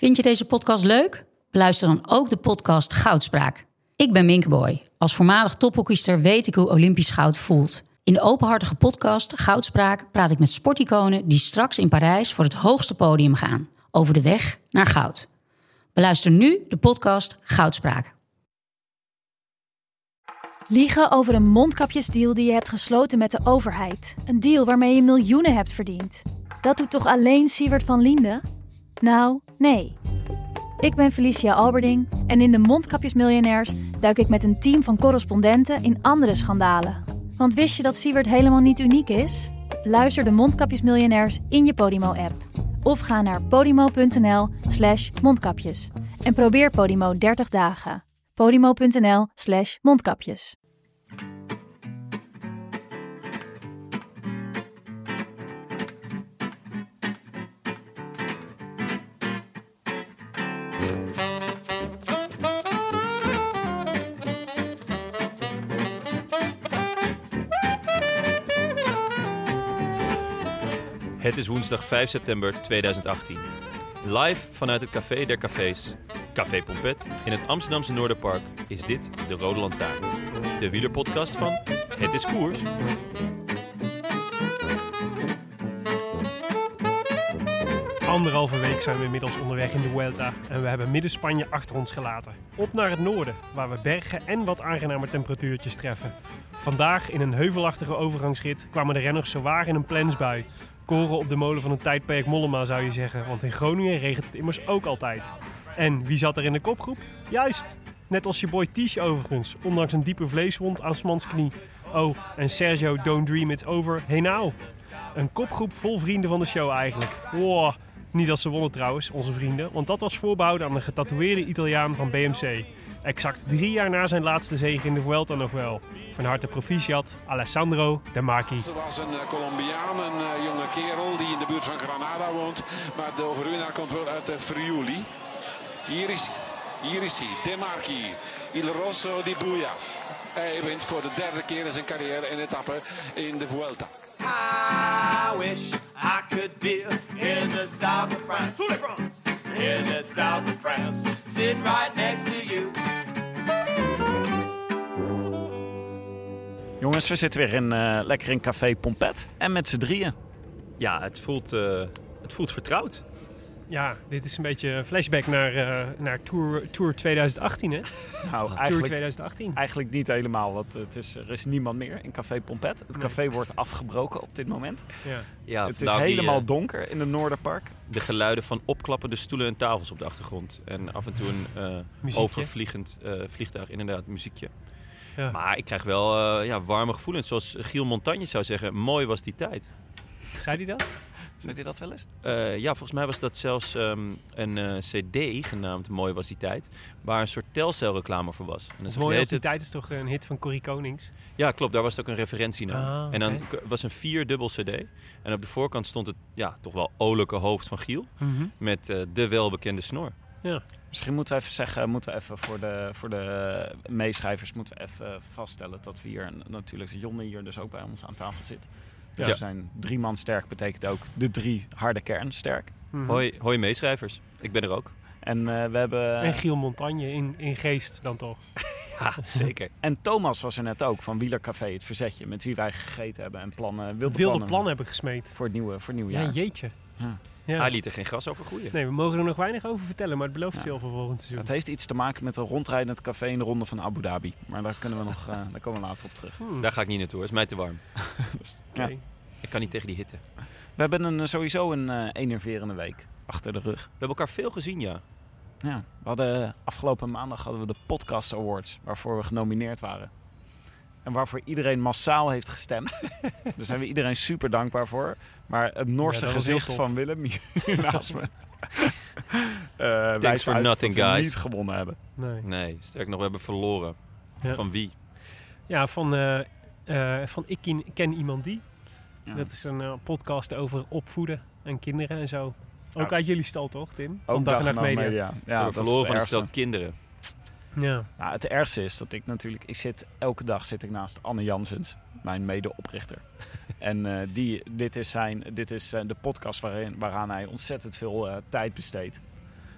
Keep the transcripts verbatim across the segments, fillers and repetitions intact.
Vind je deze podcast leuk? Beluister dan ook de podcast Goudspraak. Ik ben Minke Boy. Als voormalig tophockeyster weet ik hoe Olympisch goud voelt. In de openhartige podcast Goudspraak praat ik met sporticonen die straks in Parijs voor het hoogste podium gaan. Over de weg naar goud. Beluister nu de podcast Goudspraak. Liegen over een mondkapjesdeal die je hebt gesloten met de overheid. Een deal waarmee je miljoenen hebt verdiend. Dat doet toch alleen Siewert van Liende? Nou, nee. Ik ben Felicia Alberding en in de Mondkapjesmiljonairs duik ik met een team van correspondenten in andere schandalen. Want wist je dat Siewert helemaal niet uniek is? Luister de Mondkapjesmiljonairs in je Podimo-app. Of ga naar podimo.nl slash mondkapjes. En probeer Podimo dertig dagen. podimo.nl slash mondkapjes. Het is woensdag vijf september tweeduizend achttien. Live vanuit het Café der Cafés, Café Pompet, in het Amsterdamse Noorderpark is dit de Rode Lantaarn. De wielerpodcast van Het is Koers. Anderhalve week zijn we inmiddels onderweg in de Vuelta en we hebben Midden-Spanje achter ons gelaten. Op naar het noorden, waar we bergen en wat aangenamer temperatuurtjes treffen. Vandaag in een heuvelachtige overgangsrit kwamen de renners zowaar in een plensbui. Koren op de molen van een tijdperk Mollema zou je zeggen, want in Groningen regent het immers ook altijd. En wie zat er in de kopgroep? Juist, net als je boy Tiesj overigens, ondanks een diepe vleeswond aan 's mans knie. Oh, en Sergio Don't Dream It's Over, hey nou. Een kopgroep vol vrienden van de show eigenlijk. Wow. Niet als ze wonnen trouwens, onze vrienden, want dat was voorbehouden aan de getatoeëerde Italiaan van B M C. Exact drie jaar na zijn laatste zege in de Vuelta nog wel. Van harte proficiat, Alessandro De Marchi. Er was een uh, Colombiaan, een uh, jonge kerel die in de buurt van Granada woont. Maar de overwinnaar komt wel uit uh, Friuli. Hier is, hier is hij, De Marchi, Il Rosso di Buia. Hij wint voor de derde keer in zijn carrière een etappe in de Vuelta. I wish I could be in the south of France. In the south of France, sitting right next to you. Jongens, we zitten weer in, uh, lekker in Café Pompet en met z'n drieën. Ja, het voelt, uh, het voelt vertrouwd. Ja, dit is een beetje een flashback naar, uh, naar Tour, Tour tweeduizend achttien, hè? Nou, Tour eigenlijk, tweeduizend achttien. eigenlijk niet helemaal, want het is, er is niemand meer in Café Pompet. Het Nee. café wordt afgebroken op dit moment. Ja. Ja, Het is vandaar die, helemaal uh, donker in het Noorderpark. de geluiden van opklappende stoelen en tafels op de achtergrond. En af en toe een uh, overvliegend uh, vliegtuig, inderdaad, muziekje. Ja. Maar ik krijg wel uh, ja, warme gevoelens. Zoals Giel Montagne zou zeggen, mooi was die tijd. Zei hij dat? Zei je dat wel eens? Uh, ja, volgens mij was dat zelfs um, een uh, cd genaamd Mooi was die tijd. Waar een soort Telcel reclame voor was. En dan zag je Mooi de als die hele tijd is toch een hit van Corrie Konings? Ja, klopt. Daar was het ook een referentie naar. Ah, en dan oké. k- was een vierdubbel cd. En op de voorkant stond het ja, toch wel olijke hoofd van Giel. Mm-hmm. Met uh, de welbekende snor. Ja. Misschien moeten we even zeggen, moeten we even voor de, voor de meeschrijvers moeten we even vaststellen dat we hier natuurlijk Jonne hier dus ook bij ons aan tafel zit. Dus Ja. we zijn drie man sterk, betekent ook de drie harde kern sterk. Mm-hmm. Hoi, hoi meeschrijvers. Ik ben er ook. En uh, we hebben... En Giel Montagne in, in geest dan toch? Ja, zeker. En Thomas was er net ook van Wielercafé Het Verzetje, met wie wij gegeten hebben en plannen, wilde, Wilde plannen, plannen heb ik gesmeed. voor het nieuwe, voor het nieuwe Ja, jaar. jeetje. Ja. Ja. Hij liet er geen gras over groeien. Nee, we mogen er nog weinig over vertellen, maar het belooft Ja. veel voor volgend seizoen. Het heeft iets te maken met een rondrijdend café in de ronde van Abu Dhabi. Maar daar kunnen we nog, uh, daar komen we later op terug. Hmm, Daar ga ik niet naartoe. Het is mij te warm. Dus, oké. ja. Ik kan niet tegen die hitte. We hebben een, sowieso een uh, enerverende week achter de rug. We hebben elkaar veel gezien, ja. Ja, we hadden, afgelopen maandag hadden we de Podcast Awards, waarvoor we genomineerd waren. En waarvoor iedereen massaal heeft gestemd. Daar zijn we iedereen super dankbaar voor. Maar het Noorse Ja, dat was heel gezicht tof. van Willem, hier naast me, uh, wijst for uit nothing, dat we guys. niet gewonnen hebben. Nee. Nee, sterk nog, we hebben verloren. Ja. Van wie? Ja, van, uh, uh, van Ik ken, ken Iemand Die. Ja. Dat is een uh, podcast over opvoeden en kinderen en zo. Ook Ja. uit jullie stal toch, Tim? Van Ook Dag en Dag Nacht en Media. Media. we Ja, hebben dat is verloren het van een ergste. stel kinderen. Ja. Nou, het ergste is dat ik natuurlijk... Ik zit, elke dag zit ik naast Anne Janssens, mijn medeoprichter. en uh, die, dit is, zijn, dit is uh, de podcast waarin, waaraan hij ontzettend veel uh, tijd besteedt.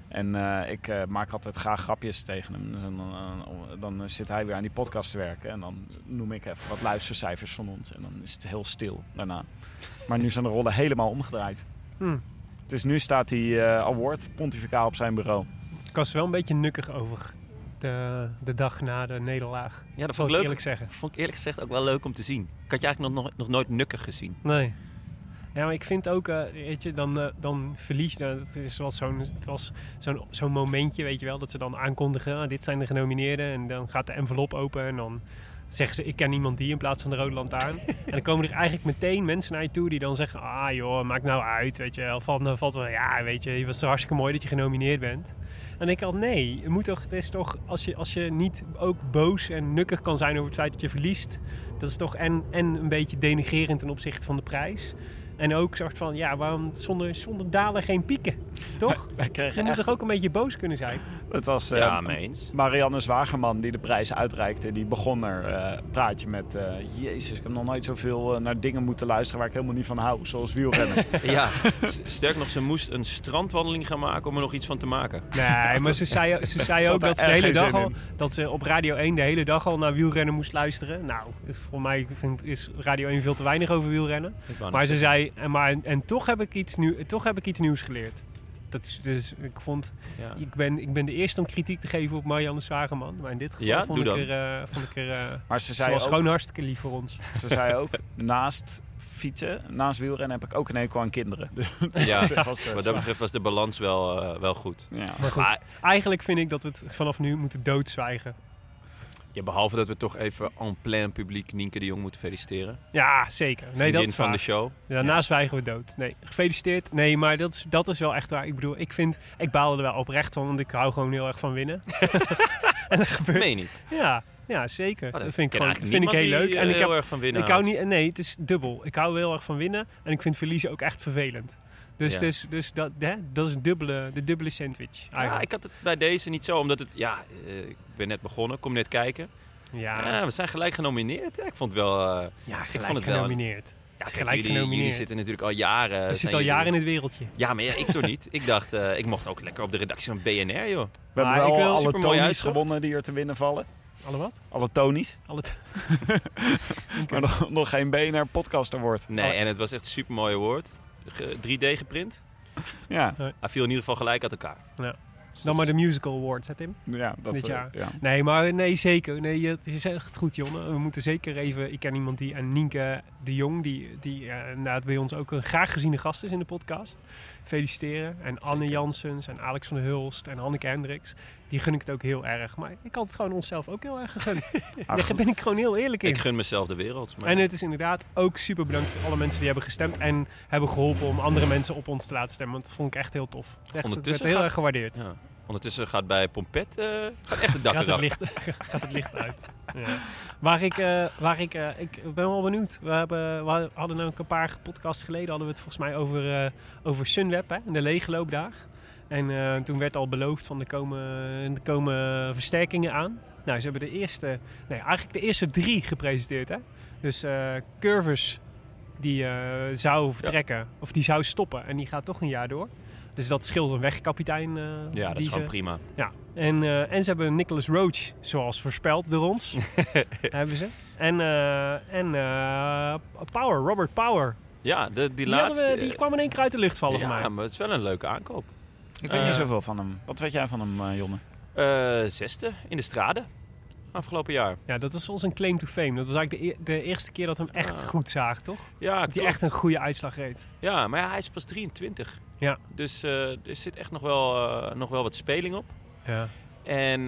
En uh, ik uh, maak altijd graag grapjes tegen hem. Dus dan, uh, dan zit hij weer aan die podcast te werken. En dan noem ik even wat luistercijfers van ons. En dan is het heel stil daarna. Maar nu zijn de rollen helemaal omgedraaid. Hmm. Dus nu staat die uh, award pontificaal op zijn bureau. Ik was er wel een beetje nukkig over. De, de dag na de nederlaag. Ja, dat vond ik leuk. Eerlijk zeggen. Vond ik eerlijk gezegd ook wel leuk om te zien. Ik had je eigenlijk nog, nog, nog nooit nukkig gezien. Nee. Ja, maar ik vind ook, uh, weet je, dan, uh, dan verlies je. Nou, het, is wel zo'n, het was zo'n, zo'n momentje, weet je wel, dat ze dan aankondigen, ah, dit zijn de genomineerden. En dan gaat de envelop open en dan zeggen ze, ik ken iemand die in plaats van de Rode Lantaarn. En dan komen er eigenlijk meteen mensen naar je toe die dan zeggen, ah joh, maakt nou uit, weet je. Valt, nou, valt wel, ja, weet je, het was zo hartstikke mooi dat je genomineerd bent. En dan denk ik al, nee, het, moet toch, het is toch, als je, als je niet ook boos en nukkig kan zijn over het feit dat je verliest, dat is toch en, en een beetje denigrerend ten opzichte van de prijs. En ook soort van, ja, waarom zonder, zonder dalen geen pieken, toch? Wij kregen je moet echt... toch ook een beetje boos kunnen zijn? Het was uh, ja, mee eens. Marianne Zwagerman die de prijs uitreikte. Die begon er uh, praatje met... Uh, Jezus, ik heb nog nooit zoveel uh, naar dingen moeten luisteren waar ik helemaal niet van hou. Zoals wielrennen. Ja, sterk nog, ze moest een strandwandeling gaan maken om er nog iets van te maken. Nee, maar ze zei, ze zei ook dat ze de hele dag al... Dat ze op Radio één de hele dag al naar wielrennen moest luisteren. Nou, voor mij vind, is Radio één veel te weinig over wielrennen. Maar ze zei... En, maar, en toch, heb ik iets nieuw, toch heb ik iets nieuws geleerd. Dat is, dus ik vond... Ja. Ik, ben, ik ben de eerste om kritiek te geven op Marianne Zwagerman. Maar in dit geval ja, vond, ik er, uh, vond ik er... Uh, maar ze, zei ze was ook, gewoon hartstikke lief voor ons. Ze zei ook, naast fietsen, naast wielrennen heb ik ook een hekel aan kinderen. Ja, was, wat dat betreft was de balans wel, uh, wel goed. Ja. Maar goed, maar, eigenlijk vind ik dat we het vanaf nu moeten doodzwijgen. Ja, behalve dat we toch even en plein publiek Nienke de Jong moeten feliciteren. Ja, zeker. Nee, dat is van waar. de show. Daarna ja. zwijgen we dood. Nee, gefeliciteerd. Nee, maar dat is, dat is wel echt waar. Ik bedoel, ik vind... Ik baalde er wel oprecht van, want ik hou gewoon heel erg van winnen. En dat gebeurt... Meen niet? Ja, ja zeker. Oh, dat dat vind ik, gewoon, vind vind ik heel die, leuk. Uh, en ik heel heb, erg van winnen ik hou niet, Nee, het is dubbel. Ik hou heel erg van winnen en ik vind verliezen ook echt vervelend. Dus, ja. dus, dus dat, hè, dat is een dubbele, de dubbele sandwich. Eigenlijk. Ja, ik had het bij deze niet zo, omdat het... Ja, uh, ik ben net begonnen, kom net kijken. Ja. ja, we zijn gelijk genomineerd. Ja, ik vond het wel... Uh, ja, ik vond het genomineerd. Wel, ja, kijk, gelijk jullie, genomineerd. Jullie zitten natuurlijk al jaren... We zitten al jaren jullie... in het wereldje. Ja, maar ja, ik toch niet. Ik dacht, uh, ik mocht ook lekker op de redactie van B N R, joh. We maar hebben wel alle Tonys gewonnen die er te winnen vallen. Alle wat? Alle Tonys. Alle t- maar nog, nog geen B N R podcast award. Nee, oh. en het was echt een super mooi award. drie D geprint. Ja. Hij viel in ieder geval gelijk uit elkaar. Ja. Dan maar de Musical Awards, hè Tim? Ja, dat dit jaar. Uh, ja. Nee, maar nee, zeker. Nee, het is echt goed, Jonne. We moeten zeker even... Ik ken iemand die... En Nienke de Jong, die, die uh, nou, bij ons ook een graag geziene gast is in de podcast. Feliciteren. En Anne zeker. Janssens en Alex van der Hulst en Hanneke Hendricks. Die gun ik het ook heel erg. Maar ik had het gewoon onszelf ook heel erg gegund. Daar ben ik gewoon heel eerlijk in. Ik gun mezelf de wereld. Maar... En het is inderdaad ook super bedankt voor alle mensen die hebben gestemd. En hebben geholpen om andere mensen op ons te laten stemmen. Want dat vond ik echt heel tof. Echt, het werd heel gaat... erg gewaardeerd. Ja. Ondertussen gaat bij Pompet uh, gaat echt het dak gaat eraf. Het licht, gaat het licht uit. Ja. Waar ik, uh, waar ik, uh, ik ben wel benieuwd. We, hebben, we hadden nou een paar podcasts geleden hadden we het volgens mij over, uh, over Sunweb, hè, de leegloopdag. En uh, toen werd al beloofd van er komen, er komen versterkingen aan. Nou, ze hebben de eerste, nee, eigenlijk de eerste drie gepresenteerd, hè. Dus uh, Curvers die uh, zou vertrekken, ja. of die zou stoppen en die gaat toch een jaar door. Dus dat scheelt een wegkapitein. Uh, ja, dat is ze, gewoon prima. Ja. En, uh, en ze hebben Nicholas Roach, zoals voorspeld door ons. hebben ze. En, uh, en uh, Power, Robert Power. Ja, de, die, die laatste. We, die kwam in één keer uit de lucht vallen ja, voor mij. Ja, maar het is wel een leuke aankoop. Ik weet uh, niet zoveel van hem. Wat weet jij van hem, uh, Jonne? Uh, zesde in de Strade. Afgelopen jaar. Ja, dat was ons een claim to fame. Dat was eigenlijk de, e- de eerste keer dat we hem echt uh, goed zagen, toch? Ja, dat hij echt een goede uitslag reed. Ja, maar ja, hij is pas drieëntwintig. Ja. Dus uh, er zit echt nog wel, uh, nog wel wat speling op. Ja. En,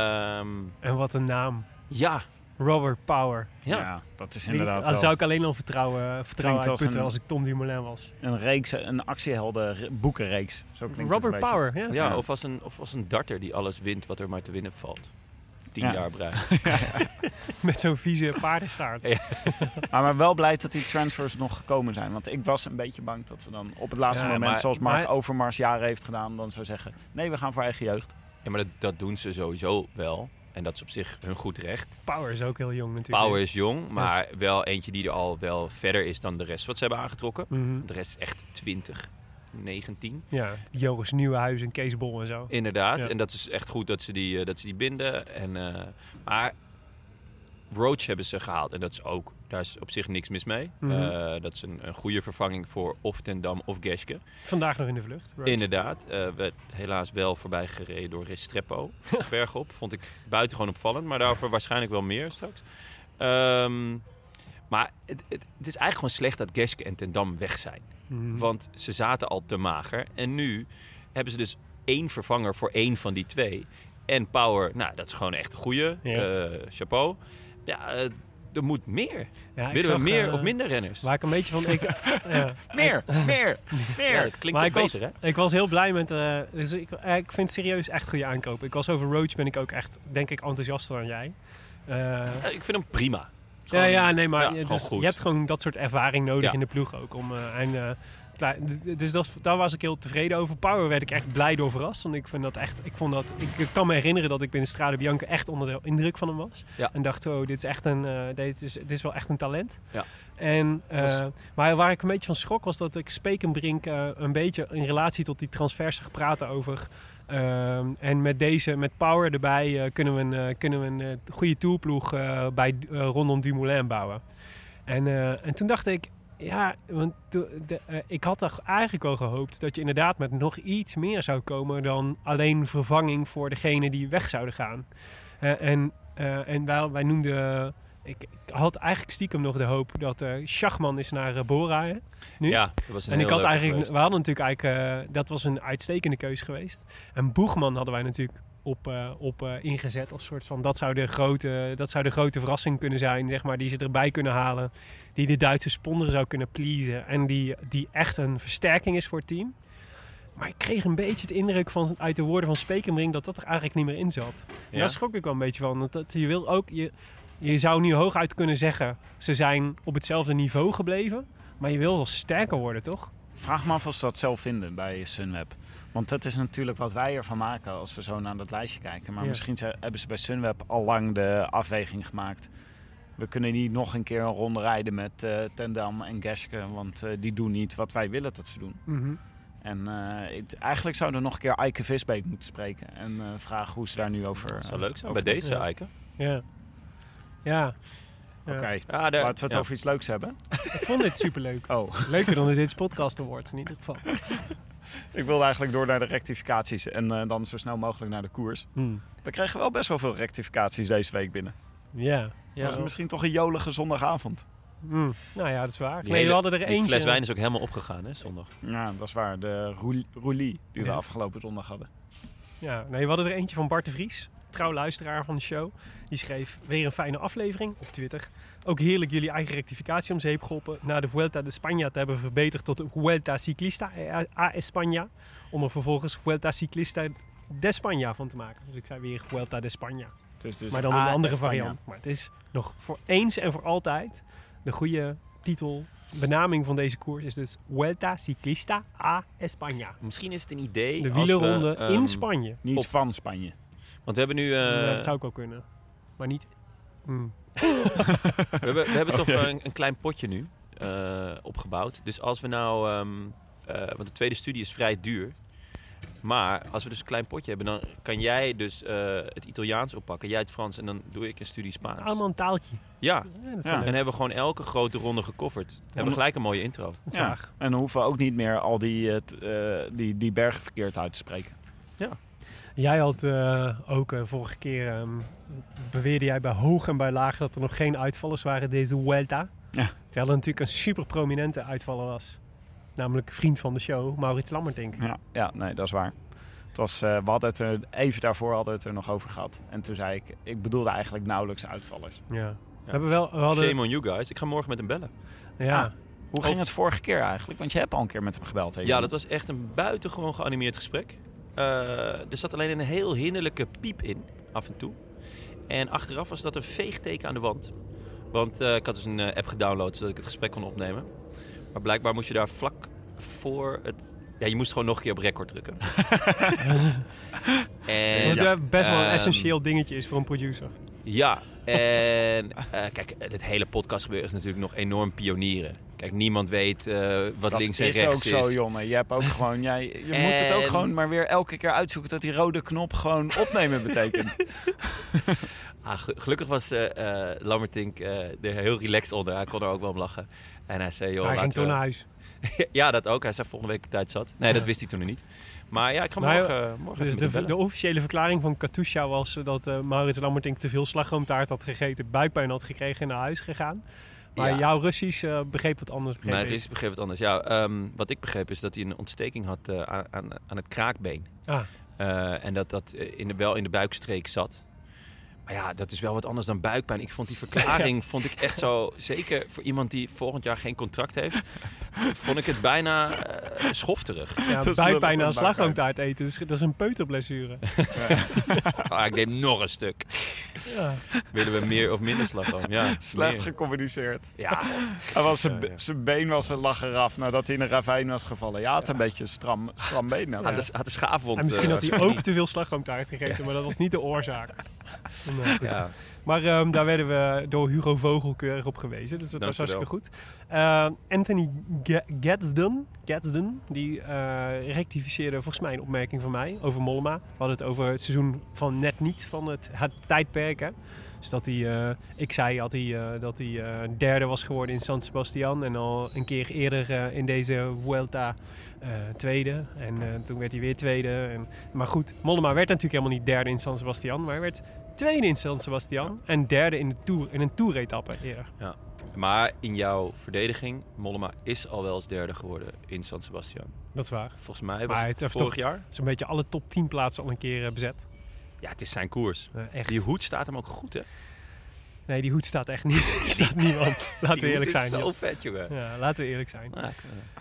um, en wat een naam. Ja. Robert Power. Ja, ja dat is inderdaad Dat zou ik alleen al vertrouwen, vertrouwen uitputten als, als ik Tom Dumoulin was. Een reeks, een actiehelden boekenreeks. Zo klinkt Robert het Power, ja. Ja, ja. Of, als een, of als een darter die alles wint wat er maar te winnen valt. Tien ja. jaar brein. ja. Met zo'n vieze paardenstaart. Ja. maar, maar wel blij dat die transfers nog gekomen zijn. Want ik was een beetje bang dat ze dan op het laatste ja, moment, maar, zoals Mark maar, Overmars jaren heeft gedaan, dan zou zeggen, nee, we gaan voor eigen jeugd. Ja, maar dat, dat doen ze sowieso wel. En dat is op zich hun goed recht. Power is ook heel jong natuurlijk. Power is jong, maar ja. wel eentje die er al wel verder is dan de rest wat ze hebben aangetrokken. Mm-hmm. De rest is echt twintig. negentien. Ja, Joris Nieuwenhuis en Kees Bol en zo. Inderdaad. Ja. En dat is echt goed dat ze die, uh, dat ze die binden. En, uh, maar Roach hebben ze gehaald. En dat is ook, daar is op zich niks mis mee. Mm-hmm. Uh, dat is een, een goede vervanging voor of Ten Dam of Geschke. Vandaag nog in de vlucht. Roach. Inderdaad. Uh, werd helaas wel voorbij gereden door Restrepo. Bergop. Vond ik buitengewoon opvallend. Maar daarover waarschijnlijk wel meer straks. Um, maar het, het, het is eigenlijk gewoon slecht dat Geschke en Ten Dam weg zijn. Mm-hmm. Want ze zaten al te mager. En nu hebben ze dus één vervanger voor één van die twee. En Power, nou, dat is gewoon echt een goeie. Ja. Uh, chapeau. Ja, uh, er moet meer. Ja, ik Willen zag, we meer uh, of minder renners? Waar ik een beetje van... Ik, ja. Meer, meer, meer. Ja, het klinkt maar toch ik beter, was, hè? Ik was heel blij met... Uh, dus ik, uh, ik vind het serieus echt goede aankopen. Ik was over Roach ben ik ook echt, denk ik, enthousiaster dan jij. Uh, Uh, ik vind hem prima. Ja, ja, nee, maar ja, je, gewoon dus, goed. je hebt gewoon dat soort ervaring nodig Ja. in de ploeg ook. Om, uh, en, uh, klaar, d- dus dat, daar was ik heel tevreden over. Power werd ik echt blij door verrast. Want ik vind dat echt, ik vond dat, ik kan me herinneren dat ik binnen Strade Bianca echt onder de indruk van hem was. Ja. En dacht, oh, dit is echt een, uh, dit is, dit is wel echt een talent. Ja. En, uh, Was- maar waar ik een beetje van schrok was dat ik Spekenbrink uh, een beetje in relatie tot die transfers zag praten over. Uh, en met deze, met Power erbij, uh, kunnen we een, uh, kunnen we een uh, goede tourploeg uh, bij, uh, rondom Dumoulin bouwen. En, uh, en toen dacht ik, ja, want to, de, uh, ik had toch eigenlijk wel gehoopt dat je inderdaad met nog iets meer zou komen dan alleen vervanging voor degene die weg zouden gaan. Uh, en uh, en wij, wij noemden, ik, ik had eigenlijk stiekem nog de hoop dat uh, Schachman is naar uh, Bora hè, nu. Ja, dat was een En heel ik had leuke eigenlijk, geweest. we hadden natuurlijk eigenlijk, uh, dat was een uitstekende keus geweest. En Boegman hadden wij natuurlijk op, uh, op uh, ingezet als soort van, dat zou, de grote, dat zou de grote verrassing kunnen zijn, zeg maar, die ze erbij kunnen halen. Die de Duitse sponsor zou kunnen pleasen. En die, die echt een versterking is voor het team. Maar ik kreeg een beetje de indruk van, uit de woorden van Spekenbrink dat dat er eigenlijk niet meer in zat. En Ja? daar schrok ik wel een beetje van. Dat, dat je wil ook, je, je zou nu hooguit kunnen zeggen, ze zijn op hetzelfde niveau gebleven. Maar je wil wel sterker worden, toch? Vraag me af of ze dat zelf vinden bij Sunweb. Want dat is natuurlijk wat wij ervan maken als we zo naar dat lijstje kijken. Maar Ja. misschien ze, hebben ze bij Sunweb al lang de afweging gemaakt. We kunnen niet nog een keer een ronde rijden met uh, Ten Dam en Geschke. Want uh, die doen niet wat wij willen dat ze doen. Mm-hmm. En uh, het, eigenlijk zouden we nog een keer Eike Visbeek moeten spreken. En uh, vragen hoe ze daar nu over... Dat zou uh, leuk zijn over bij deze, ja. Eike. Ja. Ja. Oké, okay. Ja, daar- laten we het ja. over iets leuks hebben. Ik vond dit superleuk. Oh, Leuker dan de Dit Podcast Award in ieder geval. ik wilde eigenlijk door naar de rectificaties. En uh, dan zo snel mogelijk naar de koers. Hmm. We kregen wel best wel veel rectificaties deze week binnen. Ja. Ja, Was het misschien toch een jolige zondagavond? Hmm. Nou ja, dat is waar. Die Nee, we hele- hadden er die eentje. fles wijn is ook helemaal opgegaan, hè, zondag. Ja, dat is waar. De roul- roulie die we Ja. afgelopen zondag hadden. Ja, nee, we hadden er eentje van Bart de Vries, trouw luisteraar van de show. Die schreef, weer een fijne aflevering op Twitter. Ook heerlijk jullie eigen rectificatie om zeep geholpen. Na de Vuelta de España te hebben verbeterd tot de Vuelta Ciclista a España. Om er vervolgens Vuelta Ciclista de España van te maken. Dus ik zei weer Vuelta de España. Dus, dus maar dan een A andere España. variant. Maar het is nog voor eens en voor altijd de goede titel, benaming van deze koers is dus Vuelta Ciclista a España. Misschien is het een idee. De als we, wielerronde ehm, in Spanje. Niet Op- van Spanje. Want we hebben nu... uh, Ja, dat zou ik wel kunnen. Maar niet... Hmm. we hebben, we hebben toch een, een klein potje nu uh, opgebouwd. Dus als we nou... Um, uh, want de tweede studie is vrij duur. Maar als we dus een klein potje hebben, dan kan jij dus uh, het Italiaans oppakken. Jij het Frans en dan doe ik een studie Spaans. Allemaal een taaltje. Ja, Ja, dat is Ja. wel en leuk. hebben we gewoon elke grote ronde gecoverd. Hebben we gelijk een mooie intro. Dat is Ja. waar. En dan hoeven we ook niet meer al die, uh, t- uh, die, die bergen verkeerd uit te spreken. Jij had uh, ook uh, vorige keer... Um, beweerde jij bij hoog en bij laag dat er nog geen uitvallers waren deze Vuelta. Ja. Terwijl er natuurlijk een super prominente uitvaller was. Namelijk vriend van de show, Maurits Lammertink. Ja, ja, nee, dat is waar. Het was, uh, we hadden het er, even daarvoor hadden we het er nog over gehad. En toen zei ik, ik bedoelde eigenlijk nauwelijks uitvallers. Ja. We hebben wel... We hadden, Shame on you guys. Ik ga morgen met hem bellen. ja. Ah. Hoe ging het vorige keer eigenlijk? Want je hebt al een keer met hem gebeld. Hè, Ja, Jeroen? dat was echt een buitengewoon geanimeerd gesprek. Uh, er zat alleen een heel hinderlijke piep in, af en toe. En achteraf was dat een veegteken aan de wand. Want uh, ik had dus een uh, app gedownload zodat ik het gesprek kon opnemen. Maar blijkbaar moest je daar vlak voor het... Ja, je moest gewoon nog een keer op record drukken. en, Wat ja, uh, best wel een um, essentieel dingetje is voor een producer. Ja, en uh, kijk, het hele podcastgebeuren is natuurlijk nog enorm pionieren. Kijk, niemand weet uh, wat dat links en rechts is. Dat is ook zo, jongen. Je hebt ook gewoon... Jij, je en... moet het ook gewoon maar weer elke keer uitzoeken dat die rode knop gewoon opnemen betekent. ah, gelukkig was uh, uh, Lammertink uh, er heel relaxed onder. Hij kon er ook wel om lachen. En hij zei... Joh, hij ging toen we... naar huis. ja, dat ook. Hij zei volgende week tijd zat. Nee, dat wist hij toen nog niet. Maar ja, ik ga maar, morgen, uh, morgen dus even de, de officiële verklaring van Katusha was dat uh, Maurits Lammertink te veel slagroomtaart had gegeten, buikpijn had gekregen en naar huis gegaan. Maar ja. jouw Russisch uh, begreep het anders. Begreep Mijn Russisch begreep het anders. Ja, um, wat ik begreep is dat hij een ontsteking had uh, aan, aan, aan het kraakbeen. Ah. Uh, en dat dat in de, wel in de buikstreek zat. Maar ja, dat is wel wat anders dan buikpijn. Ik vond die verklaring ja. vond ik echt zo... Zeker voor iemand die volgend jaar geen contract heeft... vond ik het bijna uh, schofterig. Ja, buikpijn aan slagroomtaart eten. Dus dat is een peuterblessure. Ja. ah, ik neem nog een stuk. Ja. Willen we meer of minder slagroom? Ja, slecht meer. gecommuniceerd. Ja. Hij was zijn, ja, ja. been was een lach eraf nadat hij in een ravijn was gevallen. Ja, het ja. een beetje stram, stram been. Had, ja. had een schaafwond. En misschien uh, had hij ook te veel slagroomtaart gegeten. Ja. Maar dat was niet de oorzaak. Nee, ja. Maar um, daar werden we door Hugo Vogel keurig op gewezen. Dus dat Dank was hartstikke goed. Uh, Anthony Gadsden, Gadsden die uh, rectificeerde volgens mij een opmerking van mij over Mollema. We hadden het over het seizoen van net niet, van het, het tijdperk. Hè. Dus dat hij, uh, ik zei had hij, uh, dat hij uh, derde was geworden in San Sebastian. En al een keer eerder uh, in deze Vuelta uh, tweede. En uh, toen werd hij weer tweede. En, maar goed, Mollema werd natuurlijk helemaal niet derde in San Sebastian. Maar hij werd tweede in San Sebastian. Ja. En derde in, de tour, in een toeretappe eerder. Ja. Maar in jouw verdediging, Mollema is al wel eens derde geworden in San Sebastian. Dat is waar. Volgens mij was het, het vorig jaar. Zo'n beetje alle top tien plaatsen al een keer uh, bezet. Ja, het is zijn koers. Uh, echt. Die hoed staat hem ook goed, hè? Nee, die hoed staat echt niet. Er staat niemand. Laten we eerlijk zijn. Die is zo vet, jongen. Ja, laten we eerlijk zijn. Ja,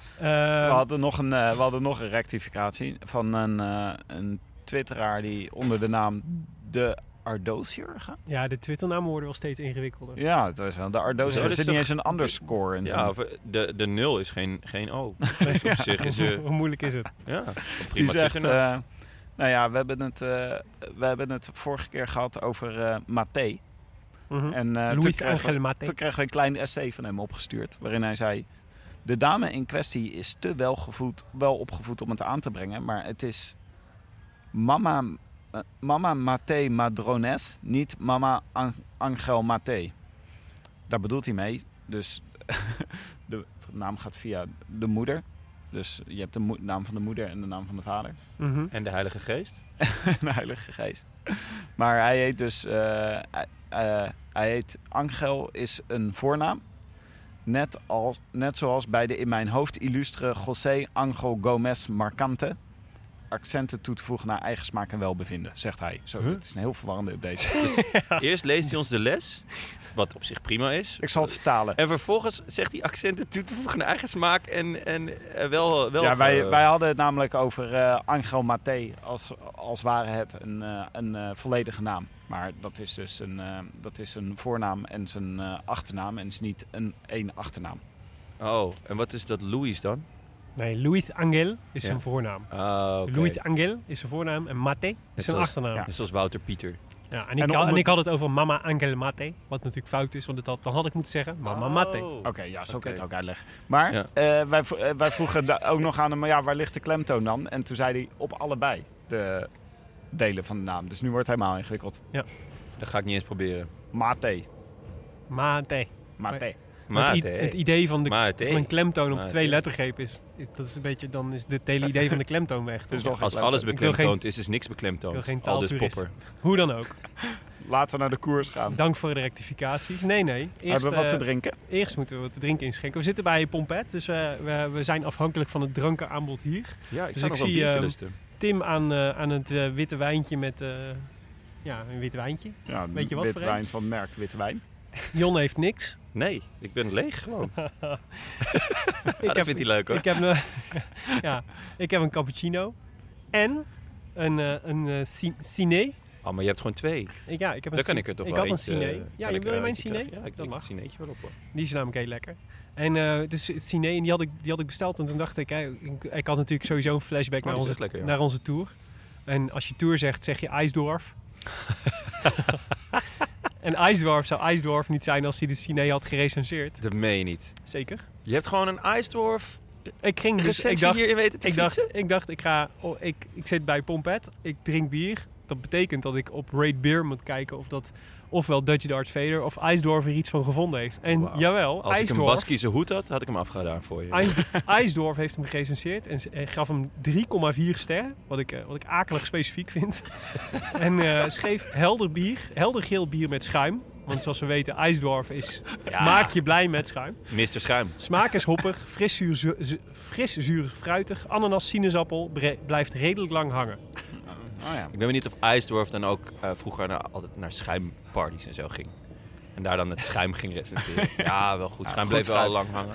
uh, we, hadden nog een, uh, we hadden nog een rectificatie van een, uh, een twitteraar die onder de naam De Ardosier gaat. Ja, de Twitternamen worden wel steeds ingewikkelder. Ja, het is wel de Ardosier. Ja, er zit niet eens een underscore in. Ja, de, de nul is geen, geen O. Dus op zich is, uh, hoe moeilijk is het? Ja, prima. Die zegt... Uh, nou ja, we hebben, het, uh, we hebben het vorige keer gehad over uh, Maté. Mm-hmm. En uh, toen, kregen we, toen kregen we een klein essay van hem opgestuurd. Waarin hij zei... De dame in kwestie is te wel, gevoed, wel opgevoed om het aan te brengen. Maar het is Mama, uh, mama Maté Madrones, niet Mama An- Angel Maté. Daar bedoelt hij mee. Dus de, de naam gaat via de moeder. Dus je hebt de mo- naam van de moeder en de naam van de vader. Mm-hmm. En de Heilige Geest? de Heilige Geest. Maar hij heet dus... Uh, uh, hij heet Angel, is een voornaam. Net, als, net zoals bij de in mijn hoofd illustre José Angel Gomez Marcante. Accenten toe te voegen naar eigen smaak en welbevinden, zegt hij. Zo, huh? Het is een heel verwarrende update. Dus ja. Eerst leest hij ons de les, wat op zich prima is. Ik zal het vertalen. En vervolgens zegt hij accenten toe te voegen naar eigen smaak en, en uh, wel... wel ja, wij, wij hadden het namelijk over uh, Angel Maté, als, als ware het een, uh, een uh, volledige naam. Maar dat is dus een, uh, dat is een voornaam en zijn uh, achternaam en is niet een één achternaam. Oh, en wat is dat Luis dan? Nee, Luis Angel is ja. zijn voornaam. Ah, okay. Luis Angel is zijn voornaam en Maté is net zijn als, achternaam. Ja. Net zoals Wouter Pieter. Ja, en, ik en, had, en ik had het over Mama Angel Maté, wat natuurlijk fout is, want het had, dan had ik moeten zeggen Mama oh. Maté. Oké, okay, ja, zo okay. kan je het ook uitleggen. Maar ja. uh, wij, uh, wij vroegen da- ook nog aan hem, ja, waar ligt de klemtoon dan? En toen zei hij op allebei de delen van de naam. Dus nu wordt het helemaal ingewikkeld. Ja. Dat ga ik niet eens proberen. Maté. Maté. Maté. Maar het, i- het idee van, de, van een klemtoon op Mate. twee lettergrepen is, is, dat is een beetje, dan is het hele idee van de klemtoon weg. Dus als alles beklemtoond is, is niks beklemtoond. Geen Al dus popper. Hoe dan ook. Laten we naar de koers gaan. Dank voor de rectificatie. Nee, nee. Eerst, Hebben we wat te drinken? Uh, eerst moeten we wat te drinken inschenken. We zitten bij Pompet, dus uh, we, we zijn afhankelijk van het drankenaanbod hier. Ja, ik dus ik zie uh, Tim aan, uh, aan het uh, witte wijntje met... Uh, ja, een wit wijntje. Ja, weet je wat wit wijn van merk Witte Wijn. Jon heeft niks. Nee, ik ben leeg gewoon. ik ah, dat heb, vindt hij leuk hoor. Ik heb, een, ja, ik heb een cappuccino en een, uh, een uh, ciné. Oh, maar je hebt gewoon twee. Ik, ja, ik heb een Dan kan ik er toch ik wel had eentje, een ciné. Ja, je wil je mijn ciné? Ja, ik dat mag. een cinéetje wel op hoor. Die is namelijk heel lekker. En uh, dus het ciné, en die had, ik, die had ik besteld en toen dacht ik, hey, ik, ik had natuurlijk sowieso een flashback oh, naar, onze, lekker, ja. naar onze tour. En als je tour zegt, zeg je IJsdorf. En IJsdorf zou IJsdorf niet zijn als hij de ciné had gerecenseerd. Dat meen je niet. Zeker. Je hebt gewoon een IJsdorf Ik ging dus, ik recensie dacht, hierin weten te ik fietsen. dacht, ik dacht, ik ga, oh, ik, ik zit bij Pompet, ik drink bier. Dat betekent dat ik op Rate Beer moet kijken of dat ofwel Dutch Darth Vader of IJsdorf er iets van gevonden heeft. En Wauw. jawel, Als ik een IJsdorf, Baskische hoed had, had ik hem afgedaan voor je. IJs- IJsdorf heeft hem gerecenseerd en, en gaf hem drie komma vier sterren, wat ik, eh, wat ik akelig specifiek vind. en uh, schreef helder bier, helder geel bier met schuim. Want zoals we weten, IJsdorf is Ja. maak je blij met schuim. mister Schuim. Smaak is hoppig, fris zuur, zu- zu- fris zuur fruitig, ananas, sinaasappel bre- blijft redelijk lang hangen. Oh ja. Ik ben benieuwd of IJsdorf dan ook uh, vroeger naar, altijd naar schuimparties en zo ging. En daar dan het schuim ging recenseren. Ja, wel goed. Schuim goed bleef wel schuim. lang hangen.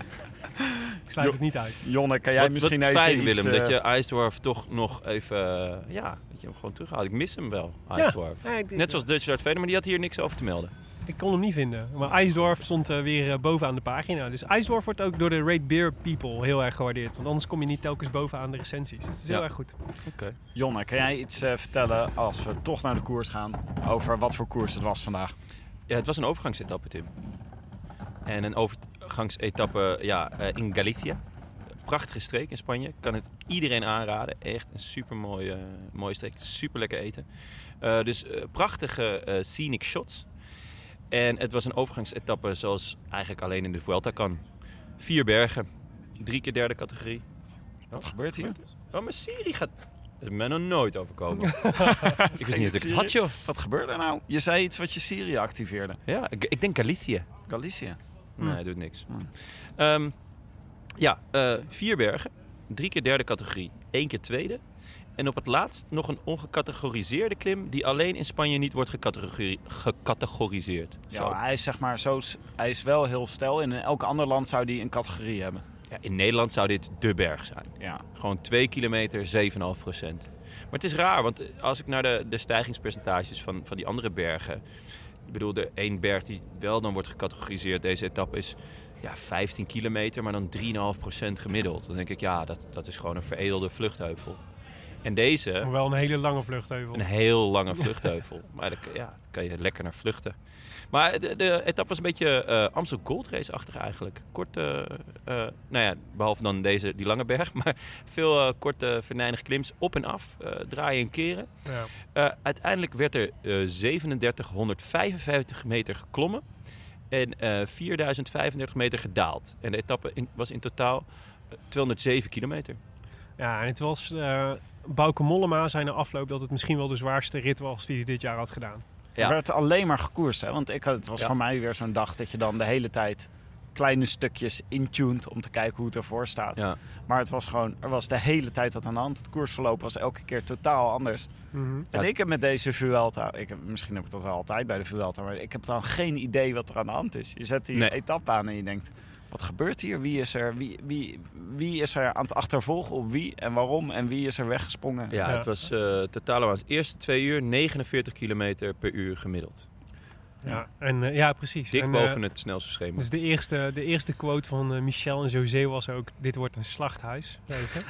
Ik sluit het niet uit. Jonne, kan jij wat, misschien wat even fijn, iets, Willem, uh, dat je IJsdorf toch nog even... Uh, ja, dat je hem gewoon terughaalt. Ik mis hem wel, IJsdorf. Ja, ik- Net zoals Dutch Darth Vader, maar die had hier niks over te melden. Ik kon hem niet vinden. Maar IJsdorf stond uh, weer uh, bovenaan de pagina. Dus IJsdorf wordt ook door de Rate Beer people heel erg gewaardeerd. Want anders kom je niet telkens bovenaan de recensies. Dus het is heel Ja. erg goed. Oké. Jonne, kan jij iets uh, vertellen als we toch naar de koers gaan over wat voor koers het was vandaag? Ja, het was een overgangsetappe, Tim. En een overgangsetappe ja, uh, in Galicia. Prachtige streek in Spanje. Kan het iedereen aanraden. Echt een super mooie, mooie streek. Super lekker eten. Uh, dus uh, prachtige uh, scenic shots. En het was een overgangsetappe zoals eigenlijk alleen in de Vuelta kan. Vier bergen. Drie keer derde categorie. Wat gebeurt hier? Oh, maar Siri gaat... Dat is mij nog nooit overkomen. Ik wist niet dat ik het had, joh. Wat gebeurde er nou? Je zei iets wat je Syrië activeerde. Ja, ik, ik denk Galicië. Galicië. Nee, hij doet niks. Um, ja, uh, vier bergen. Drie keer derde categorie. Één keer tweede. En op het laatst nog een ongecategoriseerde klim die alleen in Spanje niet wordt gecategori- gecategoriseerd. Zo. Ja, hij is zeg maar zo, hij is wel heel stijl. En in elk ander land zou die een categorie hebben. Ja, in Nederland zou dit de berg zijn. Ja. Gewoon twee kilometer, zeven komma vijf procent. Maar het is raar, want als ik naar de, de stijgingspercentages van, van die andere bergen... Ik bedoel, de één berg die wel dan wordt gecategoriseerd, deze etappe is ja, vijftien kilometer, maar dan drie komma vijf procent gemiddeld. Dan denk ik, ja, dat, dat is gewoon een veredelde vluchtheuvel. En deze... Maar wel een hele lange vluchtheuvel. Een heel lange vluchtheuvel. Maar daar, ja, daar kan je lekker naar vluchten. Maar de, de etappe was een beetje uh, Amstel Gold Race-achtig eigenlijk. Korte, uh, nou ja, behalve dan deze, die lange berg. Maar veel uh, korte, venijnige klims op en af. Uh, draaien en keren. Ja. Uh, uiteindelijk werd er uh, zevenendertighonderdvijfenvijftig meter geklommen. En uh, vierduizend vijfendertig meter gedaald. En de etappe in, was in totaal uh, tweehonderdzeven kilometer. Ja, en het was uh, Bauke Mollema zei na afloop dat het misschien wel de zwaarste rit was die hij dit jaar had gedaan. Ja. Er werd alleen maar gekoerst, hè? Want ik had, het was Ja. voor mij weer zo'n dag dat je dan de hele tijd kleine stukjes intuned om te kijken hoe het ervoor staat. Ja. Maar het was gewoon, er was de hele tijd wat aan de hand. Het koersverloop was elke keer totaal anders. Mm-hmm. En Ja. ik heb met deze Vuelta, ik heb, misschien heb ik dat wel altijd bij de Vuelta, maar ik heb dan geen idee wat er aan de hand is. Je zet die Nee. etappe aan en je denkt, wat gebeurt hier? Wie is er, wie, wie, wie is er aan het achtervolgen op wie en waarom en wie is er weggesprongen? Ja, Ja. het was uh, totaal was eerste twee uur negenenveertig kilometer per uur gemiddeld. Ja, en, uh, ja, precies. Dik en, boven uh, het snelste schema. Dus de eerste, de eerste quote van uh, Michel en José was ook: dit wordt een slachthuis. Deze.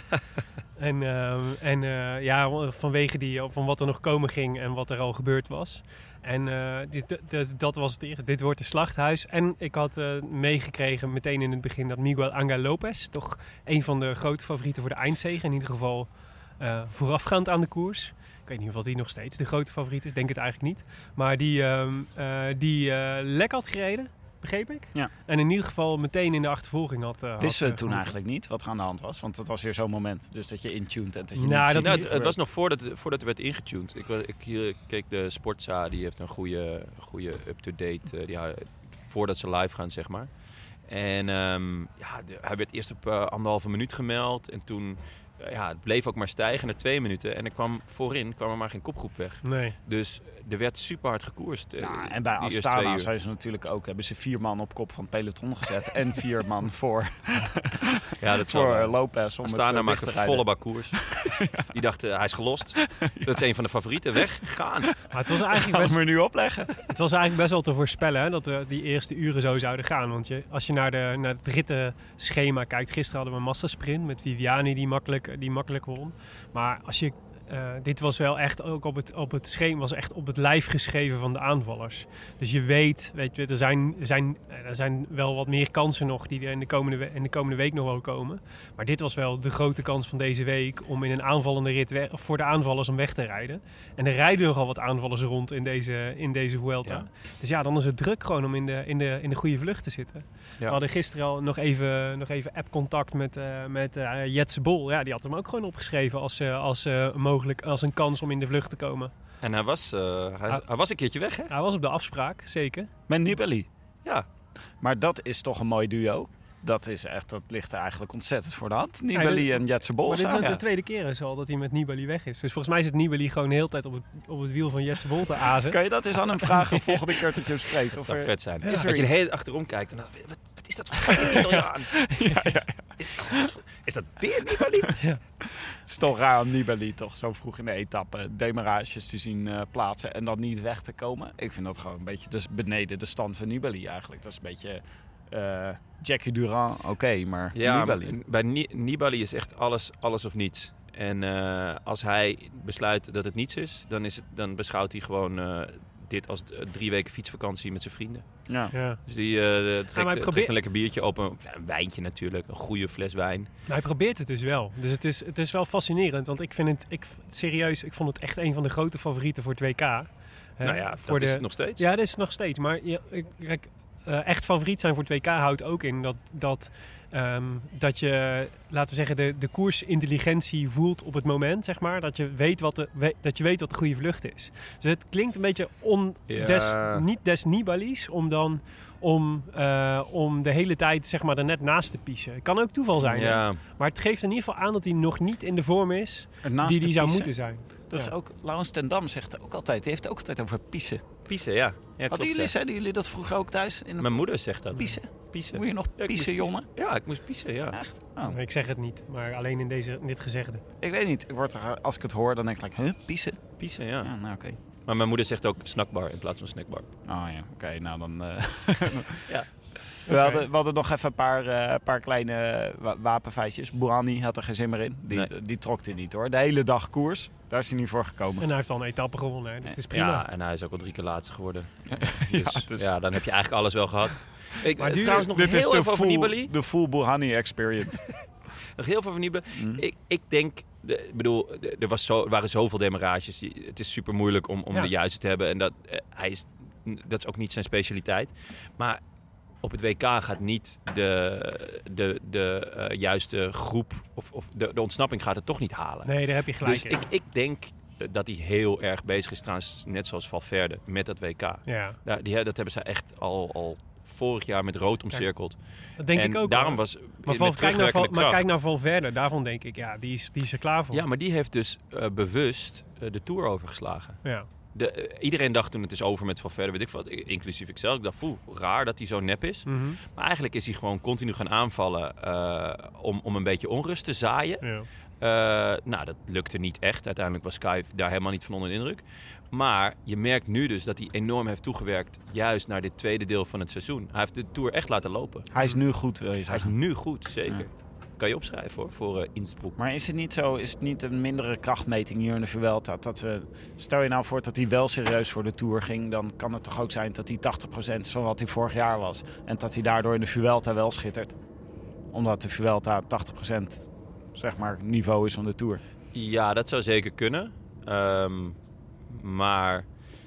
en uh, en uh, ja, vanwege die, van wat er nog komen ging en wat er al gebeurd was. En uh, dit, dit, dat was het eerste. Dit wordt een slachthuis. En ik had uh, meegekregen meteen in het begin dat Miguel Angel Lopez, toch een van de grote favorieten voor de eindzege, in ieder geval uh, voorafgaand aan de koers. Ik weet niet of hij nog steeds de grote favoriet is. Denk het eigenlijk niet. Maar die, um, uh, die uh, lek had gereden, begreep ik. Ja. En in ieder geval meteen in de achtervolging had... Uh, Wisten had, we uh, toen gemoeten. eigenlijk niet wat er aan de hand was? Want het was weer zo'n moment. Dus dat je intuned en dat je Nou, niet dat- ziet Nou, wat het, er het was gebeurt. nog voordat, voordat het werd ingetuned. Ik, wa- ik hier keek de Sportza, die heeft een goede, goede up-to-date, uh, die, hou- voordat ze live gaan, zeg maar. En um, ja, de- hij werd eerst op uh, anderhalve minuut gemeld en toen, uh, ja, het bleef ook maar stijgen naar twee minuten. En er kwam voorin, kwam er maar geen kopgroep weg. Nee. Dus er werd super hard gekoerst. uh, Ja, en bij die eerste twee Astana uur. zijn ze natuurlijk ook, hebben ze vier man op kop van het peloton gezet en vier man voor, Ja, dat is wel voor waar. Lopez om Astana het uh, maakte dicht te rijden. volle bak koers. Die dacht, uh, hij is gelost. Dat is een van de favorieten. Weg, gaan. Maar het was eigenlijk Gaan we best, hem er nu opleggen? het was eigenlijk best wel te voorspellen hè, dat we die eerste uren zo zouden gaan. Want je, als je naar, de, naar het rittenschema kijkt. Gisteren hadden we een massasprint met Viviani die makkelijk, die makkelijk won. Maar als je uh, dit was wel echt ook op het, op het schema, was echt op het lijf geschreven van de aanvallers. Dus je weet, weet je, er zijn, er zijn, er zijn wel wat meer kansen nog die er in de, komende we- in de komende week nog wel komen. Maar dit was wel de grote kans van deze week om in een aanvallende rit we- voor de aanvallers om weg te rijden. En er rijden nogal wat aanvallers rond in deze, in deze Vuelta. Ja. Dus ja, dan is het druk gewoon om in de, in de, in de goede vlucht te zitten. Ja. We hadden gisteren al nog even, nog even app-contact met, uh, met uh, Jetse Bol. Ja, die had hem ook gewoon opgeschreven als, uh, als, uh, mogelijk, als een kans om in de vlucht te komen. En hij was, uh, hij, Ah. hij was een keertje weg, hè? Hij was op de afspraak, zeker. Met Nibali. Ja. Maar dat is toch een mooi duo. Dat, is echt, dat ligt er eigenlijk ontzettend voor de hand. Nibali Ja, en Jetse Bol. Maar dit is al ja. de tweede keer is al dat hij met Nibali weg is. Dus volgens mij zit Nibali gewoon de hele tijd op het, op het wiel van Jetse Bol te azen. Kan je dat eens aan hem vragen volgende keer dat je hem spreekt? Dat Of zou er- vet zijn. is er Als je de iets? hele tijd achterom kijkt en dan... Wat, wat is dat voor gekke Italiaan? ja, ja. Is, dat- is dat weer Nibali? Het is toch raar om Nibali toch zo vroeg in de etappe demarages te zien uh, plaatsen en dan niet weg te komen. Ik vind dat gewoon een beetje dus beneden de stand van Nibali eigenlijk. Dat is een beetje uh, Jackie Durand, oké, okay, maar Ja, Nibali. maar bij Ni- Nibali is echt alles, alles of niets. En uh, als hij besluit dat het niets is, dan, is het, dan beschouwt hij gewoon uh, dit als uh, drie weken fietsvakantie met zijn vrienden. Ja. Ja. Dus die uh, trekt, Ja, maar hij trekt probeert- een lekker biertje op, een, ja, een wijntje natuurlijk, een goede fles wijn. Maar hij probeert het dus wel. Dus het is, het is wel fascinerend. Want ik vind het, ik, serieus, ik vond het echt een van de grote favorieten voor het W K. Uh, nou ja, voor dat de, is het nog steeds. Ja, dat is het nog steeds. Maar ja, ik- kijk, uh, echt favoriet zijn voor het W K houdt ook in dat, dat, um, dat je, laten we zeggen, de, de koersintelligentie voelt op het moment, zeg maar. Dat je weet wat de, we, dat je weet wat de goede vlucht is. Dus het klinkt een beetje on, Ja. des, niet des Nibali's om dan om, uh, om de hele tijd, zeg maar, er net naast te piezen. Het kan ook toeval zijn. hè? Ja, Maar het geeft in ieder geval aan dat hij nog niet in de vorm is Ernaast die de hij zou piezen. moeten zijn. Dat is Ja. ook, Laurens ten Dam zegt ook altijd, die heeft het ook altijd over piezen. piezen, ja. ja Hadden klopt, jullie, ja. zeiden jullie dat vroeger ook thuis? In de Mijn moeder zegt dat. piezen? Piezen. Moet je nog Ja, ik piezen, moest jongen? Ja, ik moest piezen, ja. Echt? Oh. Ik zeg het niet, maar alleen in, deze, in dit gezegde. Ik weet niet. Ik word er, als ik het hoor, dan denk ik, like, huh, piezen? Piezen, ja. Ja, nou oké. Maar mijn moeder zegt ook snackbar in plaats van snackbar. Oh ja, oké. Okay, nou dan... Uh... Ja. We, hadden, we hadden nog even een paar, uh, paar kleine wa- wapenfeitjes. Bourani had er geen zin meer in. Die, Nee. die trok dit niet hoor. De hele dag koers. Daar is hij niet voor gekomen. En hij heeft al een etappe gewonnen, hè, dus het is prima. Ja, en hij is ook al drie keer laatste geworden. Ja, Dus, dus- ja, dan heb je eigenlijk alles wel gehad. Ik, Maar maar duur- trouwens nog Dit heel is de even over full, Nibali. de full Bourani experience. Nog heel veel van Nibali. Mm. Ik, ik denk, de, ik bedoel, de- er was zo, er waren zoveel demarages. Je- Het is super moeilijk om, om Ja. de juiste te hebben. En dat, eh, hij is, dat is ook niet zijn specialiteit. Maar op het W K gaat niet de, de, de uh, juiste groep, of, of de, de ontsnapping gaat het toch niet halen. Nee, daar heb je gelijk dus in. ik, ik denk dat hij heel erg bezig is, trouwens, net zoals Valverde, met dat W K. Ja, Daar, die, dat hebben ze echt al, al vorig jaar met rood omcirkeld. dat denk en ik ook. daarom hoor. was maar, met Val, kijk, naar Val, terugwerkende maar kijk kracht- naar Valverde, daarvan denk ik, ja, die is, die is er klaar voor. Ja, maar die heeft dus uh, bewust uh, de Tour overgeslagen. Ja. De, uh, iedereen dacht toen het is over met Valverde, weet ik wat, inclusief ikzelf. Ik dacht, poeh, raar dat hij zo nep is. Mhm. Maar eigenlijk is hij gewoon continu gaan aanvallen uh, om, om een beetje onrust te zaaien. Ja. Uh, nou, dat lukte niet echt. Uiteindelijk was Sky daar helemaal niet van onder de indruk. Maar je merkt nu dus dat hij enorm heeft toegewerkt juist naar dit tweede deel van het seizoen. Hij heeft de Tour echt laten lopen. Hij is nu goed, wil je Hij is zeggen. nu goed, zeker. Ja. Kan je opschrijven hoor, voor uh, Innsbruck. Maar is het niet zo, is het niet een mindere krachtmeting hier in de Vuelta? Dat we, stel je nou voor dat hij wel serieus voor de Tour ging, dan kan het toch ook zijn dat hij tachtig procent is van wat hij vorig jaar was. En dat hij daardoor in de Vuelta wel schittert. Omdat de Vuelta tachtig procent zeg maar niveau is van de Tour. Ja, dat zou zeker kunnen. Um, maar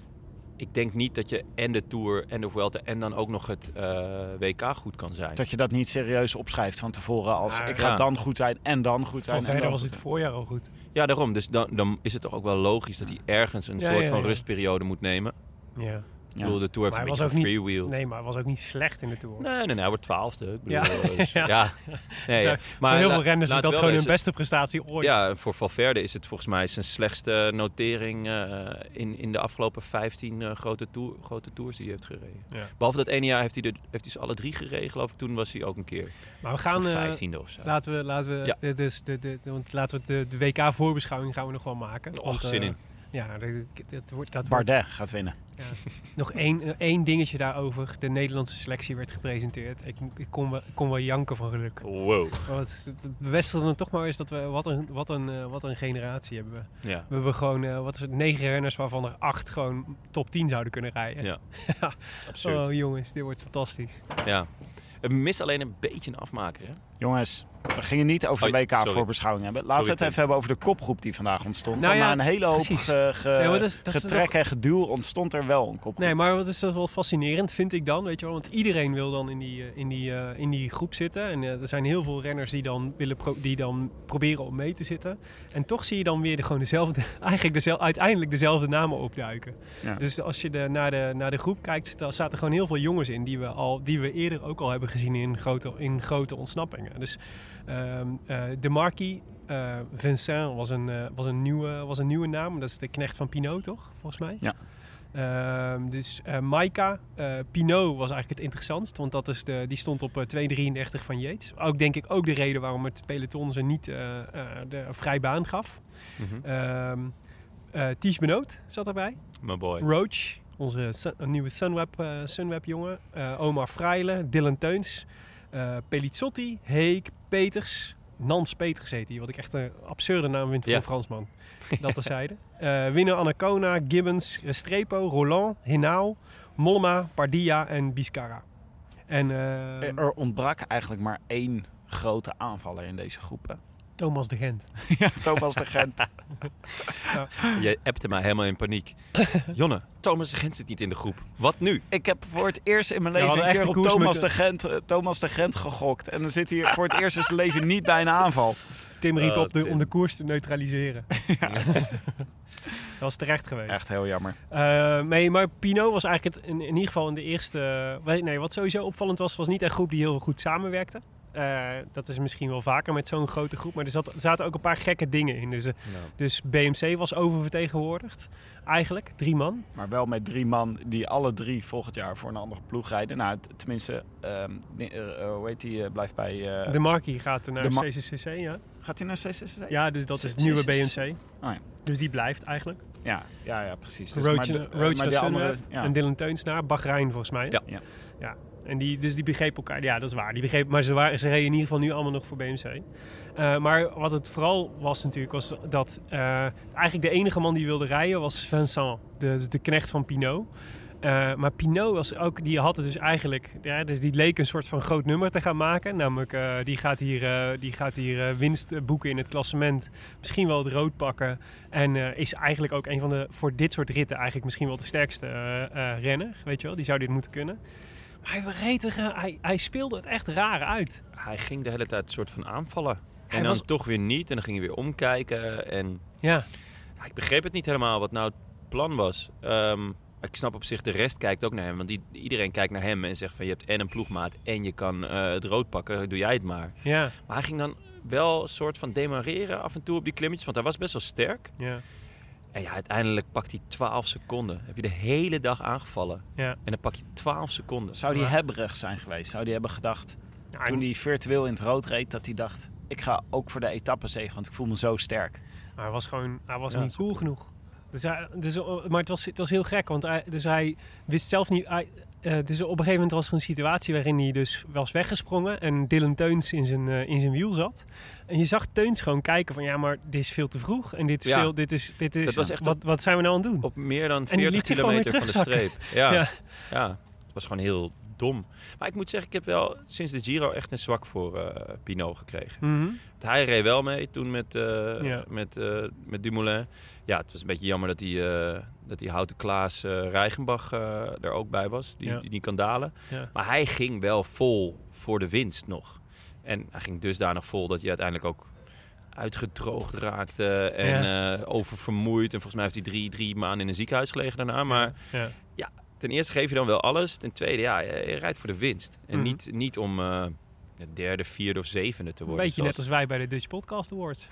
ik denk niet dat je en de Tour en de Vuelta en dan ook nog het uh, W K goed kan zijn. Dat je dat niet serieus opschrijft van tevoren als Maar ik ga ja. dan goed zijn en dan goed zijn. en Valverde dan was goed dit zijn. voorjaar al goed. Ja, daarom. Dus dan, dan is het toch ook wel logisch dat hij ergens een Ja, soort ja, van ja. rustperiode moet nemen. Ja. Ik bedoel, de Tour heeft Maar een hij beetje was ook niet- gefreewheeled. Nee, maar hij was ook niet slecht in de Tour. Nee, nee, nee, hij wordt twaalfde. Ik bedoel, Ja. dus, Ja. ja. Nee, Zo, ja. voor heel la- veel renners is laat dat wel gewoon hun wezen, beste prestatie ooit. Ja, voor Valverde is het volgens mij zijn slechtste notering uh, in, in de afgelopen vijftien uh, grote, tour, grote tours die hij heeft gereden. Ja. Behalve dat ene jaar heeft hij, de, heeft hij ze alle drie gereden, geloof ik. Toen was hij ook een keer Maar we gaan... eh, vijftiende of zo. Laten we, laten we, Ja. de, dus de, de, de, want laten we de, de W K-voorbeschouwing gaan we nog wel maken. Och, Want, zin eh, in. Ja, dat, dat wordt... Dat wordt Bardet gaat winnen. Ja. Nog één, één dingetje daarover. De Nederlandse selectie werd gepresenteerd. Ik, ik, kon, wel, ik kon wel janken van geluk. Wow. Maar het, het bevestigde toch maar eens dat we... Wat een, wat een, uh, wat een generatie hebben we. Ja. We hebben gewoon uh, wat is het, negen renners waarvan er acht gewoon top tien zouden kunnen rijden. Ja. Ja. Absurd. Oh jongens, dit wordt fantastisch. Ja. Het mist alleen een beetje een afmaker, hè? Jongens, we gingen niet over de Oh, W K sorry. voorbeschouwing hebben. Laten we het Sorry, even hebben over de kopgroep die vandaag ontstond. Nou ja, Na een hele hoop precies. ge, ge, Ja, maar dat is- dat is getrek toch- en geduw ontstond er wel een kopgroep. Nee, maar wat is dat wel fascinerend, vind ik dan, weet je wel. Want iedereen wil dan in die, uh, in die, uh, in die groep zitten. En uh, er zijn heel veel renners die dan, willen pro- die dan proberen om mee te zitten. En toch zie je dan weer de, gewoon dezelfde, eigenlijk dezelfde, uiteindelijk dezelfde namen opduiken. Ja. Dus als je de, naar, de, naar de groep kijkt, zit- er zaten gewoon heel veel jongens in die we, al, die we eerder ook al hebben gezien in grote, in grote ontsnappingen. Dus um, uh, De Marquis, uh, Vincent was een, uh, was, een nieuwe, was een nieuwe naam. Dat is de knecht van Pinot, toch? Volgens mij. Ja. Um, dus uh, Maika, uh, Pinot was eigenlijk het interessantst, want dat is de, die stond op uh, twee drieëndertig van Yates. Ook denk ik ook de reden waarom het peloton ze niet uh, uh, de vrij baan gaf. Mm-hmm. Um, uh, Ties Benoot zat erbij. My boy. Roach, onze sun, nieuwe Sunweb, uh, Sunweb jongen. Uh, Omar Freile, Dylan Teuns, uh, Pelizzotti, Heek, Peters. Nans Peters heet hij, wat ik echt een absurde naam vind voor Ja. een Fransman. Dat terzijde. Uh, Winner Anacona, Gibbons, Restrepo, Roland, Henao, Mollema, Pardilla en Biscara. En uh, Er ontbrak eigenlijk maar één grote aanvaller in deze groep. Hè? Thomas de Gent. Ja, Thomas de Gent. Je appte mij helemaal in paniek. Jonne, Thomas de Gent zit niet in de groep. Wat nu? Ik heb voor het eerst in mijn Ja, we leven hadden een echt keer de op koers Thomas, moeten- de Gent, eh, Thomas de Gent gegokt. En dan zit hij voor het eerst in zijn leven niet bij een aanval. Tim riep Oh, op de, Tim. om de koers te neutraliseren. Dat was terecht geweest. Echt heel jammer. Uh, nee, maar Pinot was eigenlijk het, in, in ieder geval in de eerste... Nee, wat sowieso opvallend was, was niet een groep die heel goed samenwerkte. Uh, dat is misschien wel vaker met zo'n grote groep. Maar er, zat, er zaten ook een paar gekke dingen in. Dus, uh, Nou. dus B M C was oververtegenwoordigd. Eigenlijk, drie man. Maar wel met drie man die alle drie volgend jaar voor een andere ploeg rijden. Nou, t- tenminste, um, uh, uh, hoe heet die, uh, blijft bij... Uh, De Marquis gaat naar de Ma- C C C C, ja. Gaat hij naar C C C C? Ja, dus dat is C- het nieuwe C- B M C. Oh ja. Dus die blijft eigenlijk. Ja, ja, ja, precies. Dus, Roach, maar de- uh, uh, Roach maar naar die Sunweb andere, ja. en Dylan Teuns naar Bahrein volgens mij. Ja. Ja. Ja. En die, dus die begrepen elkaar. Ja, dat is waar. Die begrepen, maar ze, waren, ze reden in ieder geval nu allemaal nog voor B M C. Uh, maar wat het vooral was natuurlijk, was dat uh, eigenlijk de enige man die wilde rijden was Vincent, de, de knecht van Pinot. Uh, maar Pinot was ook, die had het dus eigenlijk, ja, dus die leek een soort van groot nummer te gaan maken. Namelijk, uh, die gaat hier, uh, die gaat hier uh, winst boeken in het klassement. Misschien wel het rood pakken. En uh, is eigenlijk ook een van de, voor dit soort ritten eigenlijk misschien wel de sterkste uh, uh, renner. Weet je wel, die zou dit moeten kunnen. Maar hij, reed er, uh, hij, hij speelde het echt raar uit. Hij ging de hele tijd een soort van aanvallen. Hij En dan was- toch weer niet. En dan ging hij weer omkijken. En Ja, ja, ik begreep het niet helemaal wat nou het plan was. Um, ik snap op zich, de rest kijkt ook naar hem. Want die, iedereen kijkt naar hem en zegt van je hebt en een ploegmaat en je kan uh, het rood pakken. Doe jij het maar. ja, Maar hij ging dan wel een soort van demareren af en toe op die klimmetjes. Want hij was best wel sterk. ja, En ja, uiteindelijk pakt hij twaalf seconden. Heb je de hele dag aangevallen. ja. En dan pak je twaalf seconden. Zou die Maar- hebberig zijn geweest? Zou die hebben gedacht, Nou, toen hij virtueel in het rood reed, dat hij dacht... Ik ga ook voor de etappenzege, want ik voel me zo sterk. Maar hij was gewoon, hij was Ja, niet cool genoeg. Dus hij, dus, maar het was, het was heel gek, want hij, dus hij wist zelf niet... Hij, uh, dus op een gegeven moment was er een situatie waarin hij dus was weggesprongen en Dylan Teuns in zijn, uh, in zijn wiel zat. En je zag Teuns gewoon kijken van ja, maar dit is veel te vroeg en dit is Ja. veel, dit is, dit is, Dat was echt wat, wat zijn we nou aan het doen? Op meer dan En die veertig liet zich gewoon kilometer weer van de streep. Ja, Ja. ja. Het was gewoon heel dom. Maar ik moet zeggen, ik heb wel sinds de Giro echt een zwak voor uh, Pinot gekregen. Mhm. Hij reed wel mee toen met, uh, Ja. met, uh, met Dumoulin. Ja, het was een beetje jammer dat die, uh, dat die Houten Klaas uh, Reichenbach uh, er ook bij was. Die, Ja. die niet kan dalen. Ja. Maar hij ging wel vol voor de winst nog. En hij ging dusdanig vol dat hij uiteindelijk ook uitgedroogd raakte en Ja. uh, oververmoeid. En volgens mij heeft hij drie, drie maanden in een ziekenhuis gelegen daarna. Maar Ja. ten eerste geef je dan wel alles. Ten tweede, ja, je, je rijdt voor de winst. En Mhm. niet, niet om uh, de derde, vierde of zevende te Een worden. beetje net zoals- als wij bij de Dutch Podcast Awards.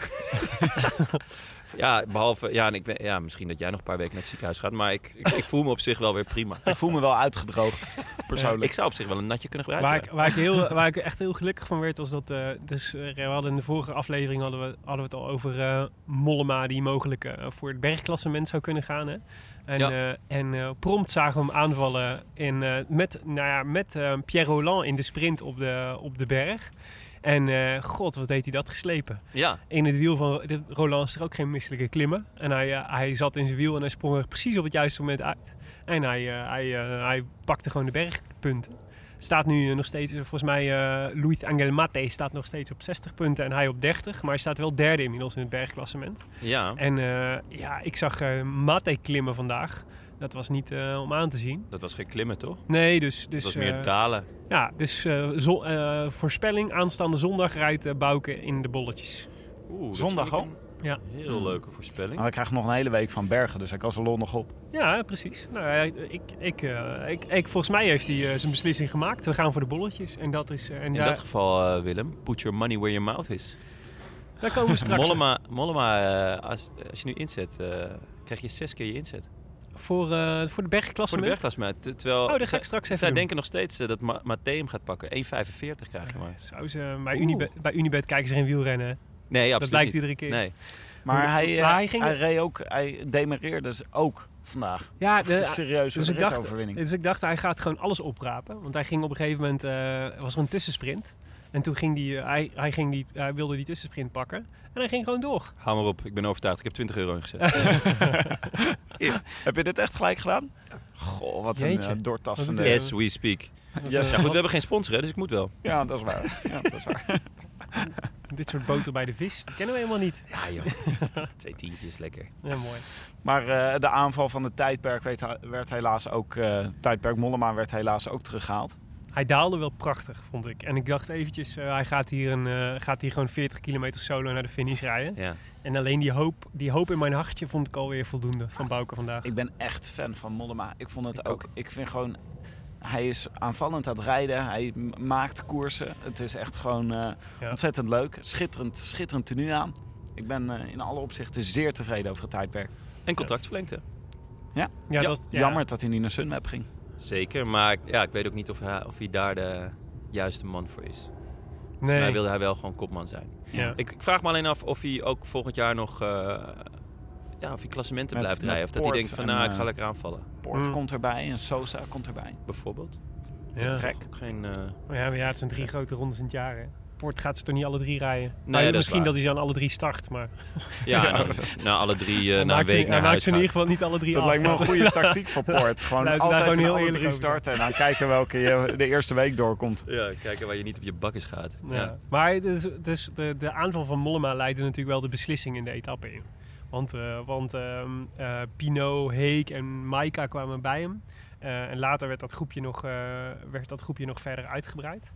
Ja, behalve... Ja, en ik, ben- ja, misschien dat jij nog een paar weken naar het ziekenhuis gaat. Maar ik, ik, ik voel me op zich wel weer prima. Ik voel me wel uitgedroogd. persoonlijk. Ik zou op zich wel een natje kunnen gebruiken. Waar ik, waar, ik heel, waar ik echt heel gelukkig van werd, was dat... Uh, dus, uh, we hadden in de vorige aflevering hadden we, hadden we het al over uh, Mollema... die mogelijk uh, voor het bergklassement zou kunnen gaan. Hè? En, Ja. uh, en uh, prompt zagen we hem aanvallen in, uh, met, nou ja, met uh, Pierre Rolland in de sprint op de, op de berg. En uh, god, wat deed hij dat geslepen. Ja. In het wiel van de Roland is er ook geen misselijke klimmen. En hij, uh, hij zat in zijn wiel en hij sprong er precies op het juiste moment uit. En hij, uh, hij, uh, hij pakte gewoon de bergpunten. Staat nu uh, nog steeds, volgens mij, uh, Luis Angel Mate staat nog steeds op zestig punten en hij op dertig. Maar hij staat wel derde inmiddels in het bergklassement. Ja. En uh, ja, ik zag uh, Mate klimmen vandaag. Dat was niet uh, om aan te zien. Dat was geen klimmen, toch? Nee, dus... dus dat was meer uh, dalen. Ja, dus uh, zo, uh, voorspelling, aanstaande zondag rijdt uh, Bouke in de bolletjes. Oeh, Zondag al? Ja. Heel leuke voorspelling. Maar we krijgen nog een hele week van bergen, dus hij kan zijn lol nog op. Ja, precies. Nou, ik, ik, ik, uh, ik, ik, volgens mij heeft hij uh, zijn beslissing gemaakt. We gaan voor de bolletjes. En dat is... Uh, en In daar, dat geval, uh, Willem, put your money where your mouth is. Daar komen we straks. Mollema, Mollema uh, als, als je nu inzet, uh, krijg je zes keer je inzet. Voor, uh, voor de bergklassement? Voor de bergklassement. Terwijl oh, dat ga ik straks even zij doen. denken nog steeds uh, dat Ma- Matteo hem gaat pakken. één vijfenveertig krijg je maar. Zou ze, bij, Unibet, bij Unibet kijken ze geen wielrennen. Hè? Nee, absoluut dat blijkt niet. iedere keer. Nee. Maar hij, uh, hij, ging... hij reed ook, hij demereerde dus ook vandaag. Ja, de, serieus dus een ik dacht, ritoverwinning. dus ik dacht, hij gaat gewoon alles oprapen. Want hij ging op een gegeven moment, uh, was er een tussensprint. En toen ging die, uh, hij, hij, ging die, hij wilde die tussensprint pakken. En hij ging gewoon door. Hou maar op, ik ben overtuigd. Ik heb twintig euro ingezet. Ja. Heb je dit echt gelijk gedaan? Goh, wat Jeetje. een uh, doortastende... Yes, we speak. Yes. Ja, goed, we hebben geen sponsor, hè, dus ik moet wel. Ja, dat is waar. Ja, dat is waar. Dit soort boter bij de vis, die kennen we helemaal niet. Ja joh, twee tientjes, lekker. Ja, mooi. Maar uh, de aanval van de tijdperk werd, werd helaas ook... Uh, tijdperk Mollema werd helaas ook teruggehaald. Hij daalde wel prachtig, vond ik. En ik dacht eventjes, uh, hij gaat hier, een, uh, gaat hier gewoon veertig kilometer solo naar de finish rijden. Ja. En alleen die hoop, die hoop in mijn hartje vond ik alweer voldoende van Bouke vandaag. Ik ben echt fan van Mollema. Ik vond het Ik ook... ook. Ik vind gewoon... Hij is aanvallend aan het rijden. Hij m- maakt koersen. Het is echt gewoon uh, Ja. ontzettend leuk. Schitterend, schitterend tenue aan. Ik ben uh, in alle opzichten zeer tevreden over het tijdperk. En contractverlengte. Ja, Ja, dat, ja. Jammer dat hij niet naar Sunweb ging. Zeker, maar ja, ik weet ook niet of hij, of hij daar de juiste man voor is. Volgens Nee. mij wilde hij wel gewoon kopman zijn. Ja. Ik, ik vraag me alleen af of hij ook volgend jaar nog uh, ja, of hij klassementen Met- blijft met rijden. Of dat hij Poort denkt van en, nou, ik uh, ga lekker aanvallen. Poort Mm. komt erbij en Sosa komt erbij. Bijvoorbeeld. Ja. Trek. Ook geen... Uh, Maar ja, maar ja, het zijn drie grote rondes in het jaar. Hè. Poort gaat ze toch niet alle drie rijden? Nee, Maar dat is misschien waar. dat hij ze aan alle drie start, maar ja, en dan, na alle drie uh, hij na een maakt ze- week hij naar maakt huis ze in gaat. ieder geval niet alle drie Dat af. lijkt me een goede tactiek voor Poort. Gewoon Laten we daar altijd gewoon in heel alle eerlijk drie over starten en dan kijken welke je de eerste week doorkomt. Ja, kijken waar je niet op je bakjes gaat. Ja. Ja. Maar dus, dus de, de aanval van Mollema leidde natuurlijk wel de beslissing in de etappe in. Want, uh, want um, uh, Pinot, Heek en Maika kwamen bij hem. Uh, en later werd dat groepje nog, uh, werd dat groepje nog verder uitgebreid.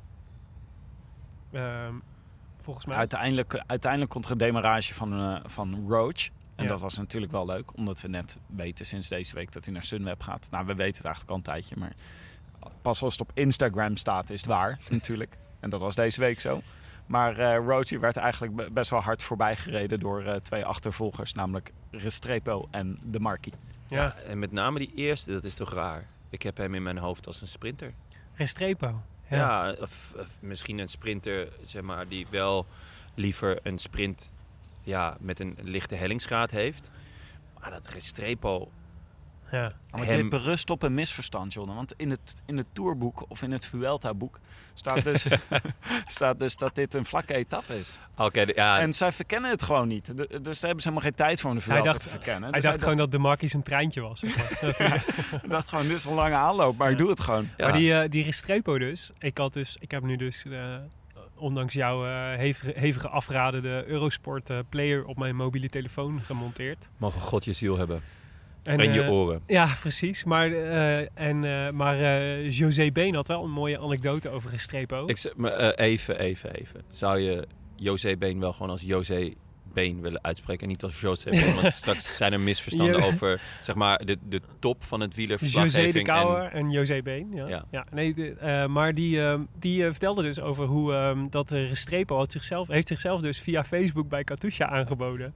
Um, volgens mij. Uiteindelijk, uiteindelijk komt er een demarrage van, uh, van Roach. En Ja. dat was natuurlijk wel leuk. Omdat we net weten sinds deze week dat hij naar Sunweb gaat. Nou, we weten het eigenlijk al een tijdje. Maar pas als het op Instagram staat is het waar natuurlijk. En dat was deze week zo. Maar uh, Roach werd eigenlijk be- best wel hard voorbij gereden door uh, twee achtervolgers. Namelijk Restrepo en De Marchi. Ja, Ja, en met name die eerste, dat is toch raar. Ik heb hem in mijn hoofd als een sprinter. Restrepo. Ja, Ja. of, of misschien een sprinter, zeg maar, die wel liever een sprint ja, met een lichte hellingsgraad heeft. Maar dat Restrepo... ja. Maar Hem- dit berust op een misverstand, John. Want in het, in het Tourboek of in het Vuelta-boek staat dus, staat dus dat dit een vlakke etappe is. Oké, de- ja, En zij verkennen het gewoon niet. De- dus daar hebben ze helemaal geen tijd voor om de Hij Vuelta dacht, te verkennen. hij Dus dacht gewoon dat de Marquis een treintje was. Zeg maar. Dat hij- hij dacht gewoon, dit is een lange aanloop, maar ik Ja. doe het gewoon. ja. Maar die, uh, die Restrepo dus. Ik, had dus. ik heb nu dus, uh, ondanks jouw uh, hevige, hevige afraden, de Eurosport uh, Player op mijn mobiele telefoon gemonteerd. mogen God je ziel hebben. En, En je uh, oren. Ja, precies. Maar, uh, en, uh, maar uh, José Been had wel een mooie anekdote over Restrepo. Ik, zeg- maar, uh, even, even, even. Zou je José Been wel gewoon als José Been willen uitspreken en niet als José Been. Want straks zijn er misverstanden Ja. over zeg maar de, de top van het José wielerverslaggeving. de Kouwer en, en, José Been. Ja. Ja. Ja. nee, de, uh, maar die, uh, die uh, vertelde dus over hoe um, dat uh, Restrepo had zichzelf, heeft zichzelf dus via Facebook bij Katusha aangeboden.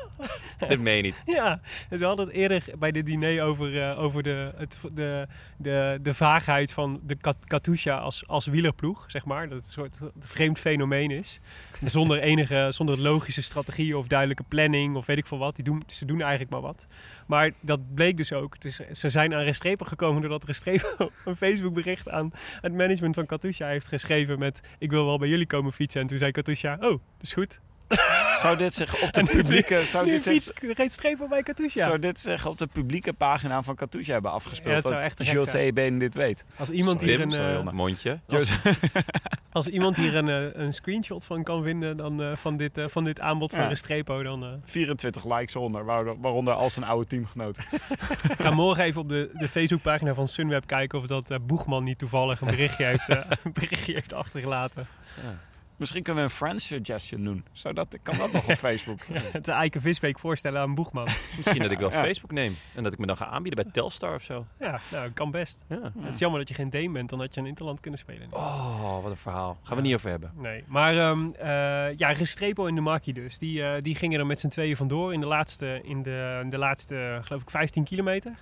Dat meen je niet. Ja, dus we hadden het eerder bij dit diner over, uh, over de, het, de, de, de vaagheid van de Kat- Katusha als, als wielerploeg, zeg maar. Dat het een soort vreemd fenomeen is. Zonder enige, zonder logische strategie of duidelijke planning of weet ik veel wat. Die doen, ze doen eigenlijk maar wat. Maar dat bleek dus ook. Het is, ze zijn aan Restrepo gekomen doordat Restrepo een Facebookbericht aan het management van Katusha heeft geschreven met ik wil wel bij jullie komen fietsen. En toen zei Katusha, oh, dat is goed. Zou dit zich op de publieke... Zou Nu dit, zich, fiets geen streep bij Katusha. zou dit zich op de publieke pagina van Katusha hebben afgespeeld? Ja, dat zou dat echt te gek José zijn. Been dit weet. Als iemand Tim, hier een... sorry, uh, Jonne. Mondje. Als, als iemand hier een, uh, een screenshot van kan vinden dan, uh, van, dit, uh, van dit aanbod van Ja. Restrepo, dan uh, vierentwintig likes onder, waaronder, waaronder al zijn oude teamgenoten. ga morgen even op de, de Facebookpagina van Sunweb kijken of dat uh, Boegman niet toevallig een berichtje heeft, uh, een berichtje heeft achtergelaten. Ja. Misschien kunnen we een friend suggestion doen. Zodat, kan dat nog op Facebook? Ja, het Eike Visbeek voorstellen aan Boegman. Misschien dat ik wel Ja. Facebook neem. En dat ik me dan ga aanbieden bij Telstar of zo. Ja, nou, kan best. Ja. Het is jammer dat je geen Deen bent, dan had je een Interland kunnen spelen. Oh, wat een verhaal. Gaan we niet over hebben. Nee, maar um, uh, ja, Restrepo en de Marquis dus. Die, uh, die gingen er met z'n tweeën vandoor in de laatste, in de, in de laatste geloof ik, vijftien kilometer.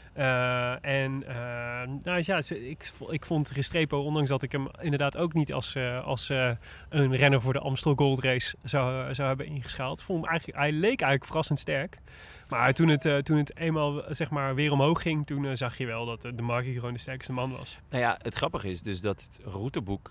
Uh, en uh, nou ja, ik, ik vond Restrepo, ondanks dat ik hem inderdaad ook niet als, uh, als uh, een renner voor de Amstel Gold Race zou, zou hebben ingeschaald, vond hem eigenlijk, hij leek eigenlijk verrassend sterk. Maar toen het, uh, toen het eenmaal zeg maar, weer omhoog ging, toen uh, zag je wel dat uh, de Marquis gewoon de sterkste man was. Nou ja, het grappige is dus dat het routeboek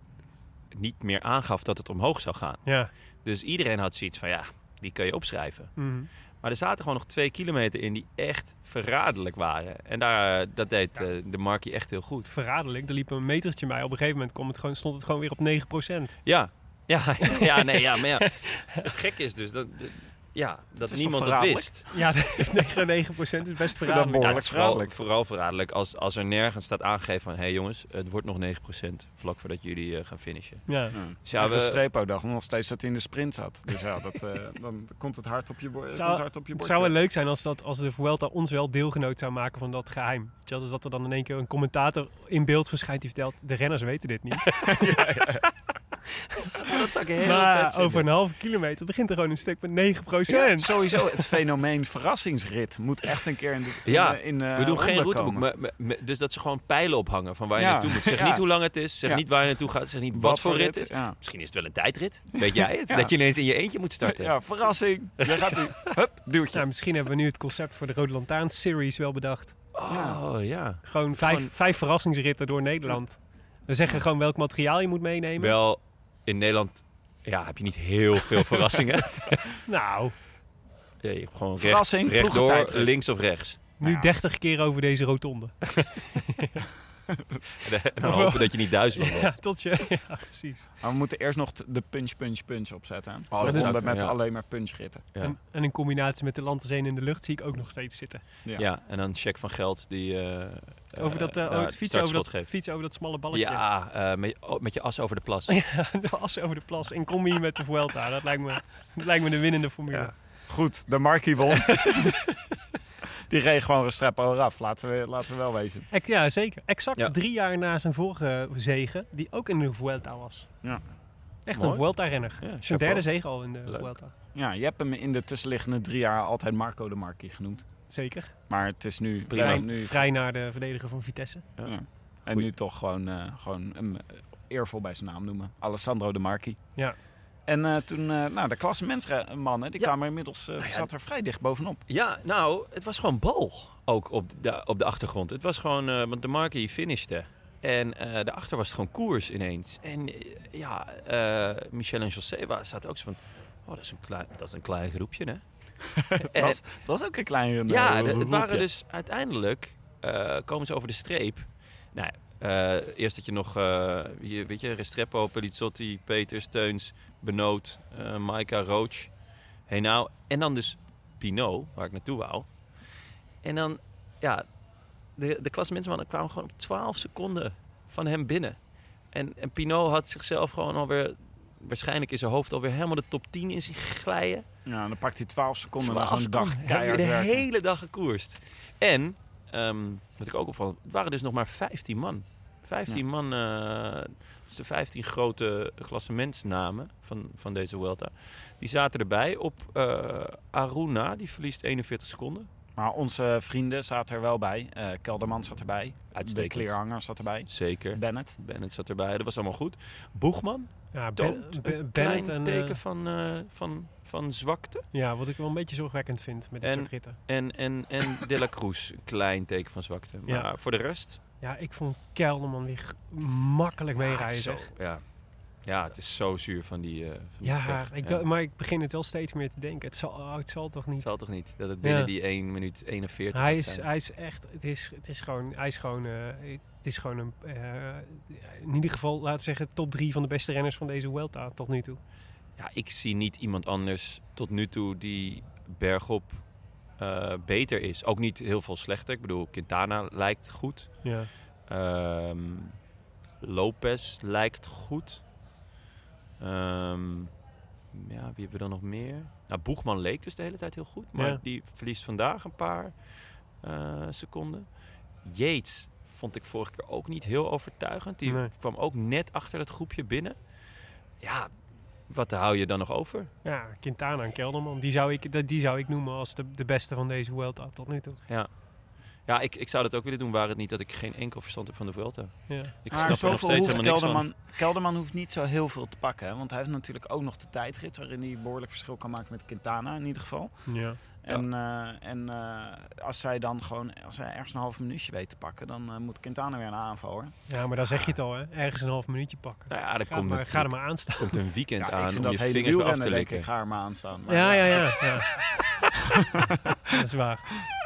niet meer aangaf dat het omhoog zou gaan. Ja. Dus iedereen had zoiets van, ja, die kun je opschrijven. Mm. Maar er zaten gewoon nog twee kilometer in die echt verraderlijk waren. En daar, dat deed Ja. uh, de Marquis echt heel goed. Verraderlijk, er liep een metertje bij. Op een gegeven moment kwam het gewoon, stond het gewoon weer op negen procent. Ja, ja, ja, nee, ja, maar ja. Het gekke is dus dat, de, ja, dat is niemand toch het verraderlijk? wist. Ja, negen procent is best vind dat verraderlijk. Ja, behoorlijk het is vooral, verraderlijk. vooral verraderlijk als, als er nergens staat aangegeven van... hé hey jongens, het wordt nog negen procent vlak voordat jullie uh, gaan finishen. Ja. Ja. Dus ja, we, Strepo dacht nog steeds dat hij in de sprint zat. Dus ja, dat, uh, dan komt het hard op je, bo- Het komt zou, hard op je het bord. zou wel leuk zijn als, dat, als de Vuelta ons wel deelgenoot zou maken van dat geheim. Weet je wel, dus dat er dan in één keer een commentator in beeld verschijnt die vertelt... de renners weten dit niet. dat zou ik heel maar vet vinden. over een halve kilometer begint er gewoon een stuk met negen Ja, procent. sowieso, het fenomeen verrassingsrit moet echt een keer in de in, Ja, in, uh, we doen geen onderkomen. routeboek, maar, maar- maar- dus dat ze gewoon pijlen ophangen van waar je Ja. naartoe moet. Zeg Ja. niet hoe lang het is, zeg Ja. niet waar je naartoe gaat, zeg niet wat, voor rit het is. Ja. Misschien is het wel een tijdrit, weet jij het? Ja. Dat je ineens in je eentje moet starten. Ja, verrassing. Je gaat nu, hup, duwtje. Nou, misschien hebben we nu het concept voor de Rode Lantaarn Series wel bedacht. Oh ja. Gewoon vijf, Gewoon- vijf verrassingsritten door Nederland. We zeggen gewoon welk materiaal je moet meenemen. Wel, in Nederland ja, heb je niet heel veel verrassingen. Nou, Ja, je hebt gewoon recht, Verrassing, rechtdoor, ploegentijdrit. links of rechts. nu Ja. dertig keer over deze rotonde. En dan Of- hopen dat je niet duizelig wordt. Ja, tot je... Ja, precies. Maar we moeten eerst nog t- de punch, punch, punch opzetten. hè? Oh, dat Ronde zou ik- met ja. alleen maar punchritten. Ja. En, en in combinatie met de Lanterzeen in de lucht zie ik ook nog steeds zitten. Ja. Ja, en dan check van geld die uh, Over dat, uh, uh, het fietsen, over dat, geeft. fietsen over dat smalle balletje. Ja, uh, met, oh, met je as over de plas. Ja, de as over de plas in combi met de Vuelta. Dat lijkt me, dat lijkt me de winnende formule. Ja. Goed, de Marquis won. Die reed gewoon Restrepo eraf, laten we, laten we wel wezen. Ex- ja, zeker. Exact Ja. drie jaar na zijn vorige zege, die ook in de Vuelta was. Ja. Echt Mooi. een Vuelta-renner. Ja, Zijn chapeau. derde zege al in de Leuk. Vuelta. Ja, je hebt hem in de tussenliggende drie jaar altijd Marco de Marquis genoemd. Zeker. Maar het is nu... Prima. Vrij, nu vrij naar de verdediger van Vitesse. ja. En Goeie. nu toch gewoon, uh, gewoon hem uh, eervol bij zijn naam noemen. Alessandro de Marquis. Ja. En uh, toen, uh, nou, de klassementsmannen, die Ja. kwamen inmiddels, uh, Nou ja. zat er vrij dicht bovenop. Ja, nou, het was gewoon bal ook op de, op de achtergrond. Het was gewoon, uh, want de Marquis finishte. En uh, daarachter was het gewoon koers ineens. En uh, ja, uh, Michel en José wa- zaten ook zo van... Oh, dat is een klein, dat is een klein groepje, hè? Het was, het was ook een klein uh, Ja, de- het roepje. waren dus uiteindelijk... Uh, komen ze over de streep. Nou, uh, eerst dat je nog... Uh, hier, weet je, Restrepo, Pelizzotti, Peters, Teuns, Benoot, uh, Maika, Roach, Henao. En dan dus Pinot, waar ik naartoe wou. En dan, ja... De, de klassementsmannen kwamen gewoon op twaalf seconden van hem binnen. En, en Pinot had zichzelf gewoon alweer waarschijnlijk in zijn hoofd alweer helemaal de top tien in zich glijden. Ja, dan pakt hij twaalf seconden na twaalf zo'n dag seconden. Heb keihard je de werken. hele dag gekoerst. En, um, wat ik ook opvallend, het waren dus nog maar vijftien man. vijftien ja. man, uh, dus de vijftien grote klassementsnamen van, van deze Vuelta. Die zaten erbij op uh, Aruna, die verliest eenenveertig seconden. Maar onze vrienden zaten er wel bij. Uh, Kelderman zat erbij. Uitstekend. De kleerhanger zat erbij. Zeker. Bennett. Bennett zat erbij. Dat was allemaal goed. Boegman. Ja, Ben, ben, een Bennett klein en teken uh, van, uh, van, van zwakte. Ja, wat ik wel een beetje zorgwekkend vind met dit en, soort ritten. En, en, en De La Cruz, een klein teken van zwakte. Maar ja. voor de rest... Ja, ik vond Kelderman weer makkelijk meerijden. Zo, ja. ja, het is zo zuur van die, uh, van ja, die ik ja. do- maar ik begin het wel steeds meer te denken. Het zal, oh, het zal toch niet. Het zal toch niet dat het binnen ja. die één minuut eenenveertig hij is, hij is echt, het is, het is gewoon, hij is gewoon, uh, het is gewoon een, uh, in ieder geval, laten we zeggen, top drie van de beste renners van deze Vuelta tot nu toe. Ja, ik zie niet iemand anders tot nu toe die bergop uh, beter is. Ook niet heel veel slechter. Ik bedoel, Quintana lijkt goed. Ja. Um, Lopez lijkt goed. Um, ja, wie hebben we dan nog meer? Nou, Boegman leek dus de hele tijd heel goed. Maar ja. die verliest vandaag een paar uh, seconden. Yates vond ik vorige keer ook niet heel overtuigend. Die nee. kwam ook net achter dat groepje binnen. Ja, wat hou je dan nog over? Ja, Quintana en Kelderman. Die zou ik, die zou ik noemen als de, de beste van deze Vuelta tot nu toe. Ja. Ja, ik, ik zou dat ook willen doen, waren het niet dat ik geen enkel verstand heb van de Vuelta. Ja. Ik maar snap er nog steeds helemaal niks Kelderman, van. Kelderman hoeft niet zo heel veel te pakken. Hè? Want hij heeft natuurlijk ook nog de tijdrit waarin hij behoorlijk verschil kan maken met Quintana in ieder geval. Ja. En, ja. uh, en uh, als zij dan gewoon, als hij ergens een half minuutje weet te pakken, dan uh, moet Quintana weer een aanval hoor. Ja, maar dan zeg je het al hè, ergens een half minuutje pakken. Nou ja, er ga, komt maar, ga er maar aan staan. Er komt een weekend ja, aan om dat je hele vingers af te denk likken. ik, ga er maar aan staan. Maar ja, ja, ja. ja. ja. Dat is waar.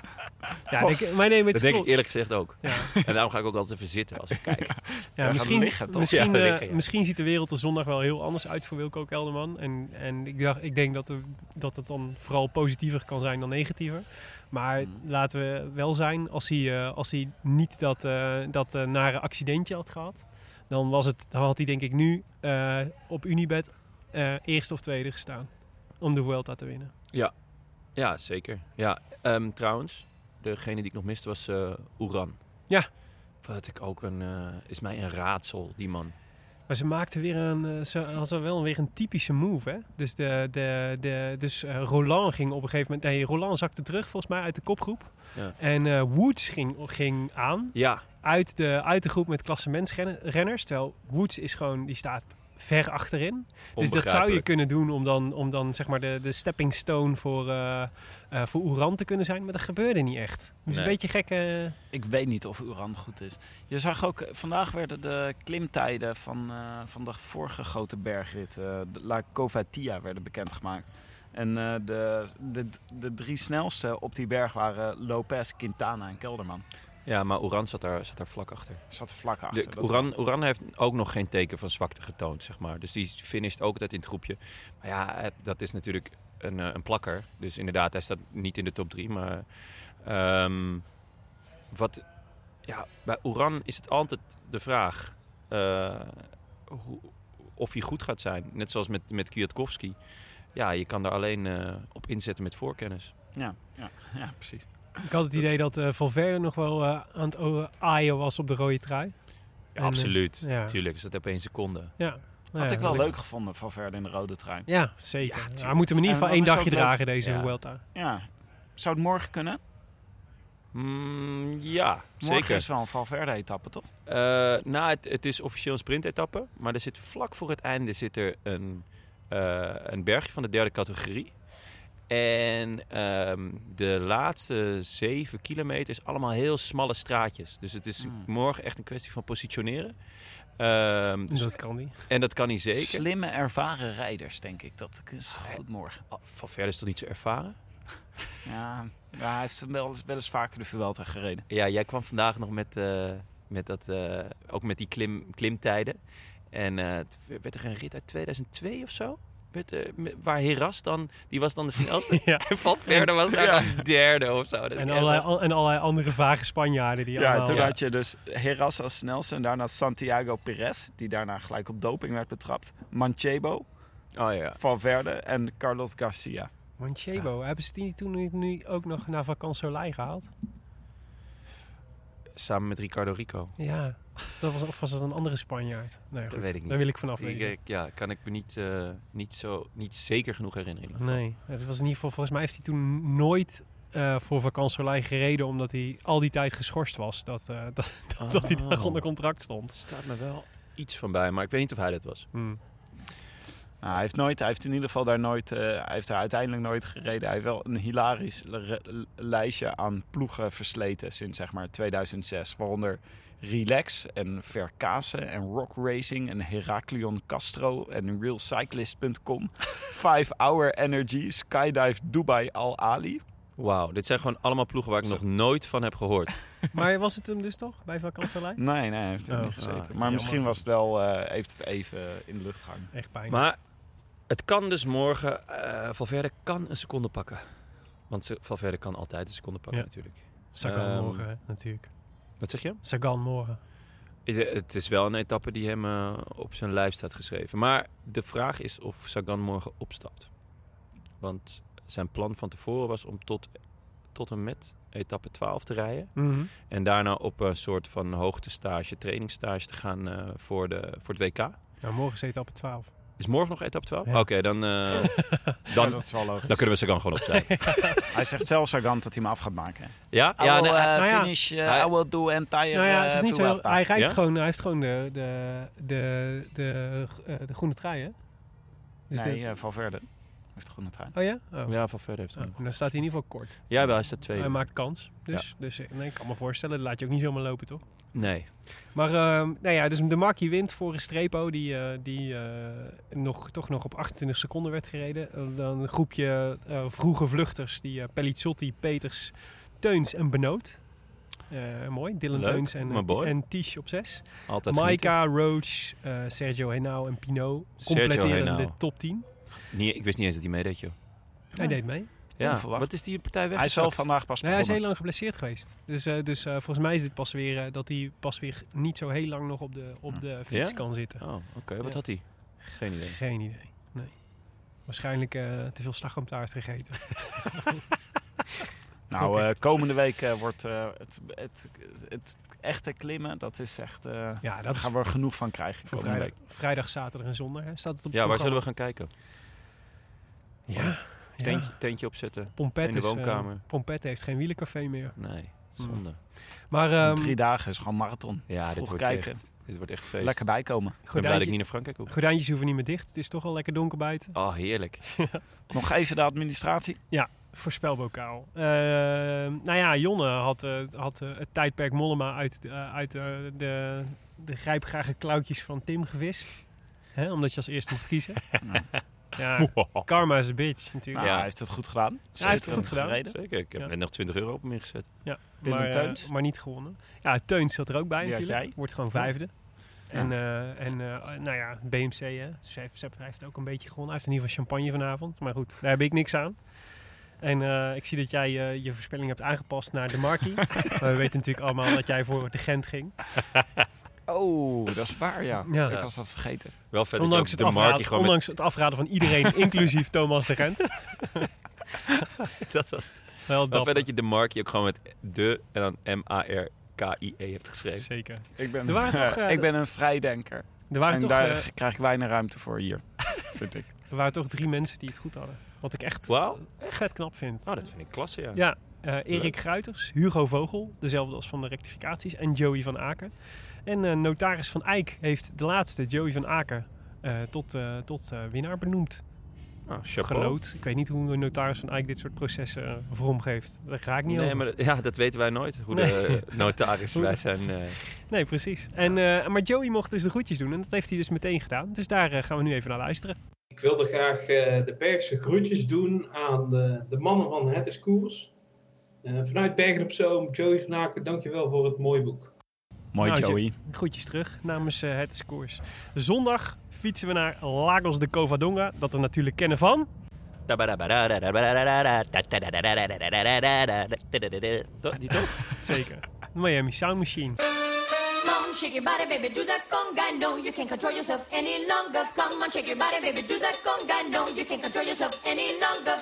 Ja, denk, maar nee, met dat denk ik eerlijk gezegd ook. Ja. En daarom ga ik ook altijd even zitten als ik kijk. Ja, ja, misschien, liggen, toch? misschien, ja, uh, liggen, ja. misschien ziet de wereld er zondag wel heel anders uit voor Wilco Kelderman. En, en ik, dacht, ik denk dat, we, dat het dan vooral positiever kan zijn dan negatiever. Maar mm. laten we wel zijn, als hij, uh, als hij niet dat, uh, dat uh, nare accidentje had gehad, dan, was het, dan had hij denk ik nu uh, op Unibet uh, eerste of tweede gestaan om de Vuelta te winnen. Ja, ja zeker. Ja, um, trouwens, degene die ik nog miste was uh, Uran. Ja. Wat ik ook een, uh, is mij een raadsel, die man. Maar ze maakte weer een, ze hadden wel weer een typische move, hè? Dus, de, de, de, dus uh, Roland ging op een gegeven moment... Nee, Roland zakte terug volgens mij uit de kopgroep. Ja. En uh, Woods ging, ging aan ja. uit, de, uit de groep met klassementsrenners. Terwijl Woods is gewoon, die staat ver achterin. Dus dat zou je kunnen doen om dan, om dan zeg maar de, de stepping stone voor, uh, uh, voor Uran te kunnen zijn. Maar dat gebeurde niet echt. Dus nee. Een beetje gekke... Uh... Ik weet niet of Uran goed is. Je zag ook, vandaag werden de klimtijden van, uh, van de vorige grote bergrit, uh, de La Covatia, werden bekendgemaakt. En uh, de, de, de drie snelste op die berg waren Lopez, Quintana en Kelderman. Ja, maar Uran zat daar, zat daar vlak achter. Zat er vlak achter. De, Uran, Uran heeft ook nog geen teken van zwakte getoond, zeg maar. Dus die finisht ook altijd in het groepje. Maar ja, het, dat is natuurlijk een, een plakker. Dus inderdaad, hij staat niet in de top drie. Maar um, wat, ja, bij Uran is het altijd de vraag uh, hoe, of hij goed gaat zijn. Net zoals met, met Kwiatkowski. Ja, je kan daar alleen uh, op inzetten met voorkennis. Ja, ja, ja, precies. Ik had het idee dat uh, Valverde nog wel uh, aan het uh, aaien was op de rode trui. Ja, en, absoluut. Uh, ja. Tuurlijk, is dat op één seconde. Ja. Had ja, ik wel leuk. leuk gevonden, Valverde in de rode trui. Ja, zeker. Ja, ja, moeten we in ieder geval één dagje dragen, leuk. deze ja. Vuelta. Ja. Zou het morgen kunnen? Mm, ja, morgen zeker. is wel een Valverde-etappe, toch? Uh, nou, het, het is officieel een sprintetappe. Maar er zit vlak voor het einde zit er een, uh, een bergje van de derde categorie. En um, de laatste zeven kilometer is allemaal heel smalle straatjes. Dus het is mm. morgen echt een kwestie van positioneren. Um, dus dat kan niet. En dat kan niet zeker. Slimme, ervaren rijders, denk ik. Dat is goed morgen. Oh, Valverde is toch niet zo ervaren? Ja, ja, hij heeft wel eens, wel eens vaker de Vuelta gereden. Ja, jij kwam vandaag nog met, uh, met dat, uh, ook met die klim, klimtijden. En uh, het werd er een rit uit tweeduizend twee of zo? Met, uh, met, waar Heras dan, die was dan de snelste. Ja. En Valverde was daar Ja. dan derde of zo. Dat En is allerlei, echt- al- en allerlei andere vage Spanjaarden die Ja, allemaal... toen Ja. had je dus Heras als snelste en daarna Santiago Perez, die daarna gelijk op doping werd betrapt. Manchebo, Oh ja. Valverde en Carlos Garcia. Manchebo, hebben ze die toen nu, nu ook nog naar Vacansoleil gehaald? Samen met Ricardo Rico. Ja, dat was, of was het een andere Spanjaard? Nee, Dat goed, weet ik niet. Daar wil ik vanaf Ik, wezen. ik- ja, kan ik me niet, uh, niet, zo, niet zeker genoeg herinneren. In ieder geval. Nee, het was in ieder geval, volgens mij heeft hij toen nooit uh, voor Vacansoleil gereden, omdat hij al die tijd geschorst was. Dat, uh, dat, Oh. dat hij daar onder contract stond. Er staat me wel iets van bij, maar ik weet niet of hij dat was. Hmm. Nou, hij heeft nooit, hij heeft in ieder geval daar nooit, uh, hij heeft daar uiteindelijk nooit gereden. Hij heeft wel een hilarisch le- lijstje aan ploegen versleten sinds zeg maar tweeduizend zes. Waaronder Relax en Verkase en Rock Racing en Heraklion Castro en Realcyclist punt com. Five Hour Energy, Skydive Dubai Al Ali. Wauw, dit zijn gewoon allemaal ploegen waar ik nog nooit van heb gehoord. Maar was het hem dus toch, bij Vacansoleil? Nee, nee, hij heeft er Oh. niet gezeten. Ah, maar jammer. misschien was het wel, uh, heeft het even in de lucht gehangen. Echt pijn. Maar het kan dus morgen, uh, Valverde kan een seconde pakken. Want ze, Valverde kan altijd een seconde pakken Ja. natuurlijk. Sagan Ehm, morgen, hè, natuurlijk. Wat zeg je? Sagan morgen. Het is wel een etappe die hem uh, op zijn lijf staat geschreven. Maar de vraag is of Sagan morgen opstapt. Want zijn plan van tevoren was om tot, tot en met etappe twaalf te rijden. Mm-hmm. En daarna op een soort van hoogtestage, trainingsstage te gaan uh, voor, de, voor het W K. Nou, morgen is etappe twaalf. Is morgen nog etappe twaalf? Ja. Oké, okay, dan, uh, dan, Ja, dat is wel logisch. dan kunnen we Sagan gewoon opzij. Hij zegt zelf Sagan dat hij hem af gaat maken. Ja? I Ja, will nee, uh, nou ja. finish, uh, Hij- I will do entire Nou ja, het is uh, niet zo heel, Vuelta. hij rijdt Ja? gewoon, hij heeft gewoon de, de, de, de, uh, de groene trui, hè? Dus Nee, de, uh, Valverde heeft de groene trui. oh ja? Oh. Ja, Valverde heeft Oh, hem. dan staat hij in ieder geval kort. Ja, wel, hij staat tweede. Hij maakt kans. Dus, dus nee, ik kan me voorstellen, dat laat je ook niet zomaar lopen, toch? Nee. Maar uh, nou ja, dus de Marquis wint voor een Strepo die, uh, die uh, nog, toch nog op achtentwintig seconden werd gereden. Uh, dan een groepje uh, vroege vluchters, die uh, Pellizzotti, Peters, Teuns en Benoot. Uh, mooi, Dylan Leuk, Teuns en, maar boy. en Tisch op zes. Altijd Maika, Roach, uh, Sergio Henao en Pinot Sergio completeren de Henao. top tien. Niet, ik wist niet eens dat hij meedeed, joh. Hij deed mee. Ja, Onverwacht. wat is die partij weg? Hij is wel vandaag pas Nee, hij is heel begonnen. lang geblesseerd geweest. Dus, uh, dus uh, volgens mij is dit pas weer uh, dat hij pas weer niet zo heel lang nog op de, op de fiets Ja? kan zitten. Oh, oké. Okay. Wat Ja. had hij? Geen idee. Geen idee. Nee. Waarschijnlijk uh, te veel slagroomtaart gegeten. Nou, Oké. uh, komende week uh, wordt uh, het, het, het echte klimmen, dat is echt, uh, Ja, daar dat is gaan we er genoeg van krijgen voor komende vrijdag, vrijdag, zaterdag en zondag. Hè? Staat het op Ja, waar het zullen we programma? gaan kijken? Ja, Tentje, ja. tentje opzetten? Pompet in de is, uh, woonkamer? Pompet heeft geen wielercafé meer. Nee, zonde. Maar week. um, Drie dagen is gewoon marathon. Ja, dit Vroeg wordt, kijken. echt, dit wordt echt feest. Lekker bijkomen. Ik ben blij dat ik gordijntje, niet naar Frankrijk hoef. gordijntjes hoeven niet meer dicht. Het is toch al lekker donker buiten. Oh, heerlijk. Nog even de administratie. Voorspelbokaal. Uh, nou ja, Jonne had, uh, had uh, het tijdperk Mollema uit, uh, uit uh, de, de grijpgrage klauwtjes van Tim gevist. Hè, omdat je als eerste moet kiezen. Ja, karma is a bitch natuurlijk. Nou, Ja. hij heeft het goed gedaan. Ja, hij heeft het goed Schitterend gedaan. gereden. Zeker, ik heb Ja. net nog twintig euro op hem ingezet. Dylan maar, uh, Teuns. maar niet gewonnen. Ja, Teuns zat er ook bij Die had natuurlijk. jij. Wordt gewoon vijfde. En, uh, en uh, nou ja, B M C, hè. Dus hij, heeft, hij heeft ook een beetje gewonnen. Hij heeft in ieder geval champagne vanavond. Maar goed, daar heb ik niks aan. En uh, ik zie dat jij uh, je voorspelling hebt aangepast naar de Marquis. Maar we weten natuurlijk allemaal dat jij voor de Gent ging. Oh, dat is waar, ja. Ja. Ik was dat vergeten. Wel vet Ondanks dat het, je ook de Marquis afraden, gewoon ondanks het afraden van iedereen, inclusief Thomas de Gent. met... Dat was het. Wel Wel dapper. vet dat je de Marquis ook gewoon met de en dan M A R K I E hebt geschreven. Zeker. Ik ben, Er waren toch, uh, ik ben een vrijdenker. Er waren, En toch, daar uh, krijg ik weinig ruimte voor hier, vind ik. er waren toch drie mensen die het goed hadden. Wat ik echt Wauw. vet knap vind. Oh, dat vind ik klasse, ja. Ja, uh, Erik Gruiters, Hugo Vogel, dezelfde als van de rectificaties, en Joey van Aken. En uh, notaris Van Eyck heeft de laatste, Joey van Aken, uh, tot, uh, tot uh, winnaar benoemd. Oh, chapeau. Geloot. Ik weet niet hoe een notaris Van Eyck dit soort processen uh, vormgeeft. Daar ga ik niet Nee, over. maar dat- ja, dat weten wij nooit. Hoe Nee. de notaris wij zijn. Uh, Nee, precies. En, uh, maar Joey mocht dus de groetjes doen en dat heeft hij dus meteen gedaan. Dus daar uh, gaan we nu even naar luisteren. Ik wilde graag uh, de Bergse groetjes doen aan de, de mannen van Het is Koers. Uh, vanuit Bergen op Zoom, Joey van Aken, dankjewel voor het mooie boek. Mooi, Nou, Joey. Groetjes terug namens uh, het Scores. Zondag fietsen we naar Lagos de Covadonga, dat we natuurlijk kennen van... Die toch? Zeker. Miami Sound Machine. Come on, shake your body, baby, do that conga. No, you can't control yourself any longer. Come on, shake your body, baby, do that conga. No, you can't control yourself any longer.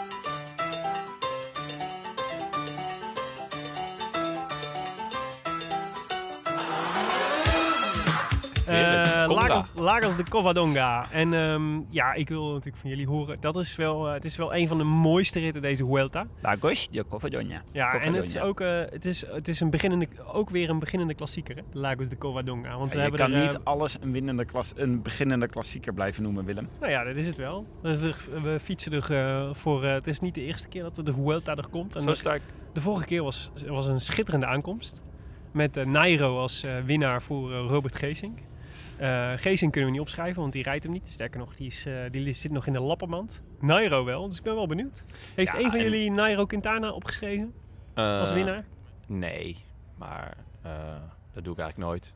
Uh, Conga. Lagos, Lagos de Covadonga. En um, ja, ik wil natuurlijk van jullie horen. Dat is wel, uh, het is wel een van de mooiste ritten deze Vuelta. Lagos de Covadonga. Ja, en het is ook, uh, het is, het is een beginnende, ook weer een beginnende klassieker, hè? Lagos de Covadonga. Want Ja, we je hebben kan er, uh, niet alles een, winnende klas, een beginnende klassieker blijven noemen, Willem. Nou ja, dat is het wel. We, we fietsen er uh, voor. Uh, het is niet de eerste keer dat we de Vuelta er komt. En Zo de, sterk. de vorige keer was, was een schitterende aankomst. Met uh, Nairo als uh, winnaar voor uh, Robert Geesink. Uh, Geesink kunnen we niet opschrijven, want die rijdt hem niet. Sterker nog, die, is, uh, die zit nog in de lappenmand. Nairo wel, dus ik ben wel benieuwd. Heeft Ja, een van en- jullie Nairo Quintana opgeschreven Uh, als winnaar? Nee, maar uh, dat doe ik eigenlijk nooit.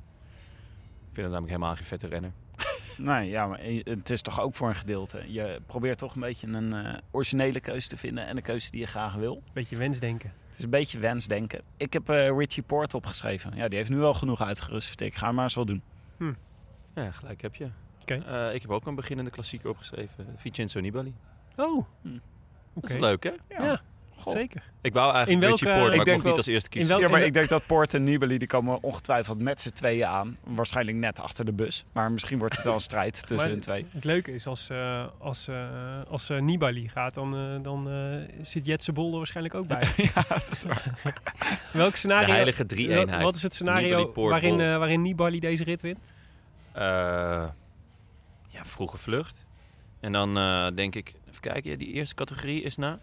Ik vind het namelijk helemaal geen vette renner. Nee, ja, maar het is toch ook voor een gedeelte. Je probeert toch een beetje een uh, originele keuze te vinden en een keuze die je graag wil. Beetje wensdenken. Het is een beetje wensdenken. Ik heb uh, Richie Porte opgeschreven. Ja, die heeft nu wel genoeg uitgerust. vind Ik Ik ga hem maar eens wel doen. Ja, gelijk heb je. Oké. Uh, ik heb ook een beginnende klassieker opgeschreven. Vincenzo Nibali. Oh, Hm. oké. Dat is leuk, hè? Ja, Goh. zeker. Ik wou eigenlijk In Richie welke- Porte, ik maar ik denk mocht wel- niet als eerste kiezen. welk- Ja, maar en- ik denk dat Porte en Nibali die komen ongetwijfeld met z'n tweeën aan. Waarschijnlijk net achter de bus. Maar misschien wordt het wel een strijd tussen Maar hun twee. Het, het leuke is, als, uh, als, uh, als uh, Nibali gaat, dan, uh, dan uh, zit Jetse Bol er waarschijnlijk ook bij. Ja, dat is waar. De Welk scenario? heilige drie-eenheid. Wat is het Nibali, scenario Porte, waarin, Bol. uh, waarin Nibali deze rit wint? Uh, ja, vroege vlucht. En dan uh, denk ik, even kijken, ja, die eerste categorie is na...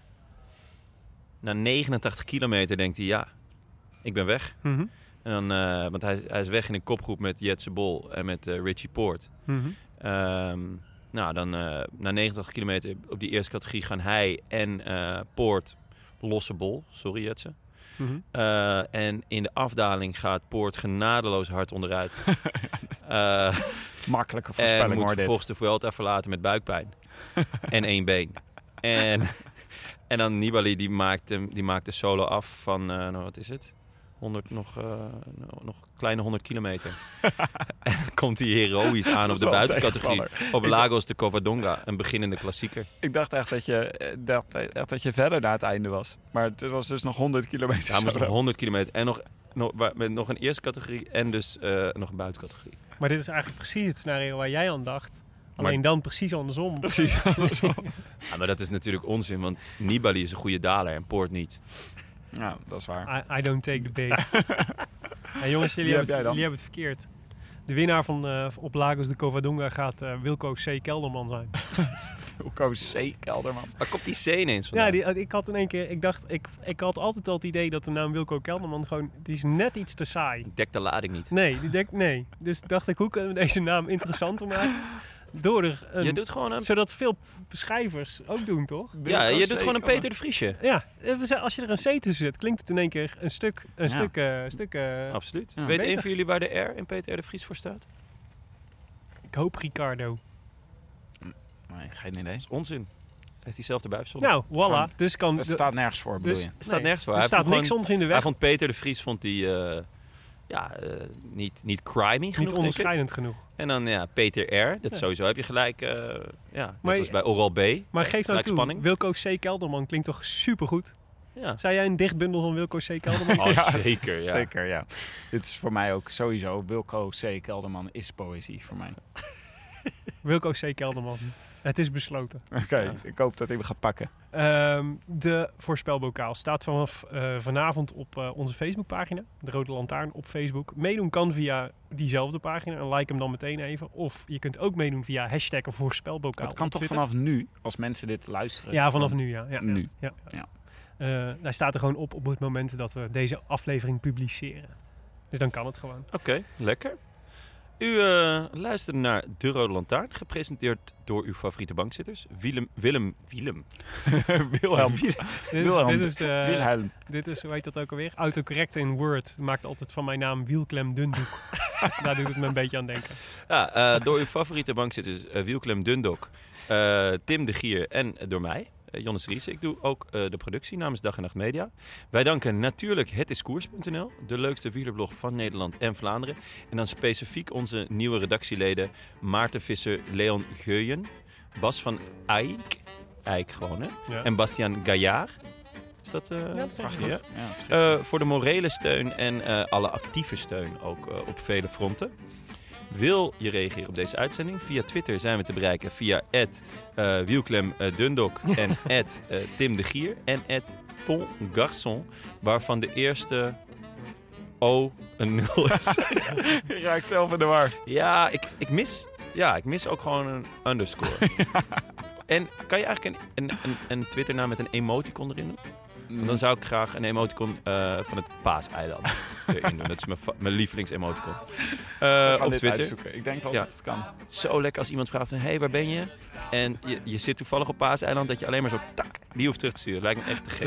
Na negenentachtig kilometer denkt hij, ja, ik ben weg. Mm-hmm. En dan, uh, want hij, hij is weg in een kopgroep met Jetse Bol en met uh, Richie Porte. Mm-hmm. Um, nou, dan uh, na negenentachtig kilometer op die eerste categorie gaan hij en uh, Poort losse bol. Sorry, Jetse. Mm-hmm. Uh, en in de afdaling gaat Poort genadeloos hard onderuit. uh, Makkelijke en voorspelling moet hoor dit. vervolgens de Vuelta verlaten met buikpijn. en één been. En, en dan Nibali, die maakt, hem, die maakt de solo af van, uh, nou wat is het? honderd, nog, uh, nog kleine honderd kilometer. En dan komt hij heroïs aan op de wel een buitencategorie. tegenvaller. Op Lagos de Covadonga, een beginnende klassieker. Ik dacht echt dat, je, eh, dacht echt dat je verder naar het einde was. Maar het was dus nog honderd kilometer. Ja, hij moest solo. nog honderd kilometer en nog, nog, waar- met nog een eerste categorie en dus uh, nog een buitencategorie. Maar dit is eigenlijk precies het scenario waar jij aan dacht. Alleen dan precies andersom. Precies. Ja, maar dat is natuurlijk onzin, want Nibali is een goede daler en Poort niet. Ja, dat is waar. I, I don't take the bait. Ja, jongens, jullie, Wie heb hebben jij het, dan? jullie hebben het verkeerd. De winnaar van uh, op Lagos de Covadonga gaat uh, Wilco C. Kelderman zijn. Wilco C. Kelderman. Waar komt die C ineens Ja, vandaan? die, ik had in één keer, ik dacht, ik, ik had altijd al het idee dat de naam Wilco Kelderman gewoon, die is net iets te saai. Ik dek de lading niet. Nee, die denk, nee. Dus dacht ik, hoe kunnen we deze naam interessanter maken? Door er een, Je doet gewoon een... zodat veel beschrijvers ook doen, toch? Ja, je Wilco doet C. gewoon een Kelderman. Peter de Vriesje. Ja, als je er een C tussen zet, klinkt het in één keer een stuk, een Ja. stuk, uh, stuk uh, Absoluut. Ja, Weet beter. een van jullie waar de R in Peter de Vries voor staat? ik hoop Ricardo. Nee, geen idee. Dat is onzin. Heeft hij zelf erbij verzonnen? Nou, voilà. Dus kan... Het staat nergens voor, bedoel dus, je? Het staat nergens voor. Er Hij staat heeft niks gewoon- ons in de weg. Hij vond Peter de Vries vond hij, uh, ja, uh, niet, niet crimey genoeg, Niet denk ik. onderscheidend genoeg. En dan ja, Peter R. Dat Ja. sowieso heb je gelijk. Uh, ja, net Maar- zoals bij Oral B. Maar geef nou Gelijk toe, spanning. Wilco C. Kelderman klinkt toch supergoed? Ja. Zei jij een dichtbundel van Wilco C. Kelderman? Oh, Ja, zeker, ja. Zeker, ja. Dit is voor mij ook sowieso. Wilco C. Kelderman is poëzie voor mij. Wilco C. Kelderman. Het is besloten. Oké, Ja. ik hoop dat hij me gaat pakken. Ehm, de voorspelbokaal staat vanaf uh, vanavond op uh, onze Facebookpagina. De Rode Lantaarn op Facebook. Meedoen kan via diezelfde pagina. En like hem dan meteen even. Of je kunt ook meedoen via hashtag voorspelbokaal. Het kan op toch Twitter. vanaf nu, als mensen dit luisteren? Ja, vanaf dan- nu, ja. ja, ja. Nu. Ja. Ja. Uh, daar staat er gewoon op op het moment dat we deze aflevering publiceren. Dus dan kan het gewoon. Oké, okay, lekker. U uh, luisterde naar De Rode Lantaarn, gepresenteerd door uw favoriete bankzitters. Willem, Willem, Willem. Wilhelm. Dit is, Wilhelm. dit is de, Wilhelm. Dit is, hoe heet dat ook alweer? Autocorrect in Word maakt altijd van mijn naam Wielklem Dundok. Daar doet het me een beetje aan denken. Ja, uh, door uw favoriete bankzitters uh, Wielklem Dundok, uh, Tim de Gier en uh, door mij, uh, Jonnes Ries. Ik doe ook uh, de productie namens Dag en Nacht Media. Wij danken natuurlijk hetiskoers punt n l, de leukste wielerblog van Nederland en Vlaanderen. En dan specifiek onze nieuwe redactieleden Maarten Visser, Leon Geuyen, Bas van Eyck, Eyck gewoon hè, Ja. en Bastiaan Gaillard. Is dat uh, Ja, dat is prachtig? echt Ja? Ja, schitterend. Uh, voor de morele steun en uh, alle actieve steun ook uh, op vele fronten. Wil je reageren op deze uitzending? Via Twitter zijn we te bereiken via at uh, Wielklem uh, Dundok en at uh, Tim de Gier en at Ton Garçon, waarvan de eerste O een nul is. Je raakt zelf in de war. Ja, ik, ik, mis, ja, ik mis ook gewoon een underscore. En kan je eigenlijk een, een, een, een Twitternaam met een emoticon erin doen? Want dan zou ik graag een emoticon uh, van het Paaseiland erin doen. Dat is mijn, fa- mijn lievelings-emoticon. Uh, We gaan op dit Twitter. uitzoeken. Ik denk wel Ja. dat het kan. Het is zo lekker als iemand vraagt van, hé, hey, waar ben je? En je, je zit toevallig op Paaseiland, dat je alleen maar zo, tak, die hoeft terug te sturen. Lijkt me echt te gek.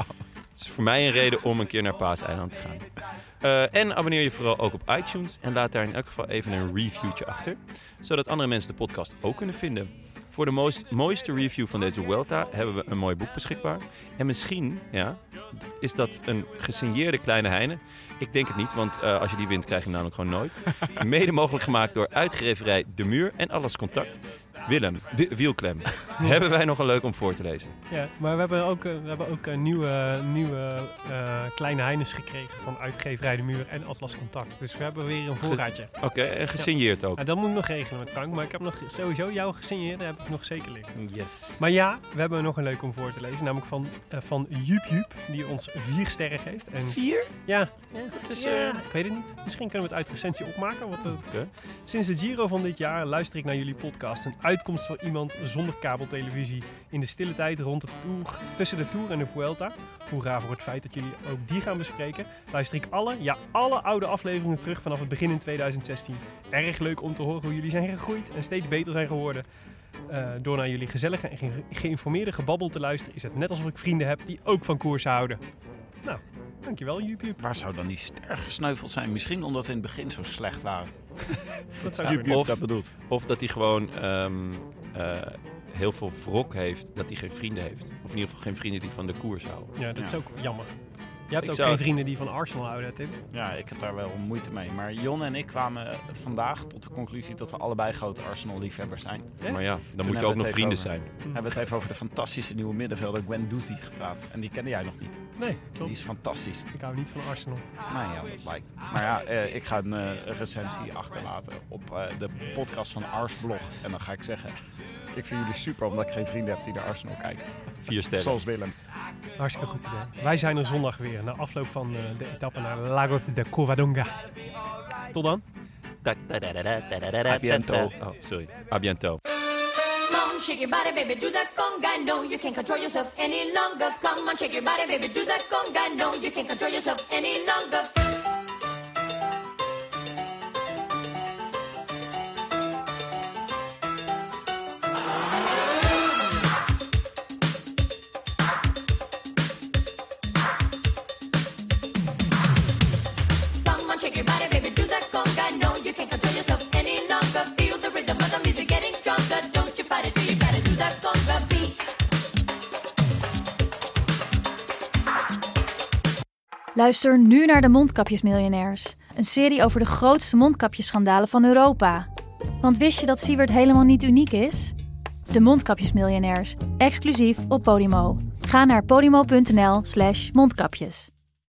Het is voor mij een reden om een keer naar Paaseiland te gaan. Uh, en abonneer je vooral ook op iTunes en laat daar in elk geval even een reviewtje achter. Zodat andere mensen de podcast ook kunnen vinden. Voor de mooist, mooiste review van deze Vuelta hebben we een mooi boek beschikbaar. En misschien ja, is dat een gesigneerde Kleine Heine. Ik denk het niet, want uh, als je die wint krijg je hem namelijk gewoon nooit. Mede mogelijk gemaakt door uitgeverij De Muur en Alles Contact. Willem, Wi- Wielklem, hebben wij nog een leuk om voor te lezen? Ja, maar we hebben ook, uh, we hebben ook uh, nieuwe, nieuwe uh, Kleine Heines gekregen van uitgeverij De Muur en Atlas Contact. Dus we hebben weer een voorraadje. Oké, okay, en gesigneerd ook. Ja, dat moet ik nog regelen met Frank, maar ik heb nog sowieso jouw gesigneerde heb ik nog zeker liggen. Yes. Maar ja, we hebben nog een leuk om voor te lezen, namelijk van, uh, van Jup Jup, die ons vier sterren geeft. En Vier? ja, ja, Dat is, ja, uh... ik weet het niet. Misschien kunnen we het uit recensie opmaken. Want, uh, okay. Sinds de Giro van dit jaar luister ik naar jullie podcast. Een uitkomst voor iemand zonder kabeltelevisie. In de stille tijd rond de tour, tussen de Tour en de Vuelta. Hoera voor het feit dat jullie ook die gaan bespreken. Luister ik alle, ja alle oude afleveringen terug vanaf het begin in twintig zestien. Erg leuk om te horen hoe jullie zijn gegroeid en steeds beter zijn geworden. Uh, door naar jullie gezellige en ge- geïnformeerde gebabbel te luisteren is het net alsof ik vrienden heb die ook van koers houden. Nou, dankjewel Jup Jup. Waar zou dan die ster gesneuveld zijn? Misschien omdat we in het begin zo slecht waren. Dat zou Jup kunnen. Jup Of- dat bedoelt. Of dat hij gewoon um, uh, heel veel wrok heeft dat hij geen vrienden heeft. Of in ieder geval geen vrienden die van de koers houden. Ja, dat Ja. is ook jammer. Je hebt Ik ook zou- geen vrienden die van Arsenal houden, Tim. Ja, ik heb daar wel moeite mee. Maar Jon en ik kwamen vandaag tot de conclusie dat we allebei grote Arsenal-liefhebbers zijn. Echt? Maar ja, dan hebben moet we je ook het nog even vrienden over. zijn. We hebben het even over de fantastische nieuwe middenvelder Gwen Doezy gepraat. En die kende jij nog niet. Nee, Die klopt. is fantastisch. Ik hou niet van Arsenal. Nou ja, dat lijkt. Maar ja, eh, ik ga een uh, recensie achterlaten op uh, de podcast van Arsblog. En dan ga ik zeggen, ik vind jullie super omdat ik geen vrienden heb die naar Arsenal kijken. Vier sterren. Zoals Willem. Hartstikke goed idee. Wij zijn er zondag weer, na afloop van uh, de etappe naar Lago de Covadonga. Tot dan. A biento. Oh, sorry. A biento. Come on, shake your body, baby, do that conga. No, you can't control yourself any longer. Come on, shake your body, baby, do that conga. No, you can't control yourself any longer. Come on, shake your body, baby, do that conga. No, you can't control yourself any longer. Feel the rhythm of the music getting stronger. Don't you fight it till you try to do that conga beat. Luister nu naar de Mondkapjesmiljonairs. Een serie over de grootste mondkapjesschandalen van Europa. Want wist je dat Siewert helemaal niet uniek is? De Mondkapjesmiljonairs, exclusief op Podimo. Ga naar podimo punt n l slash mondkapjes.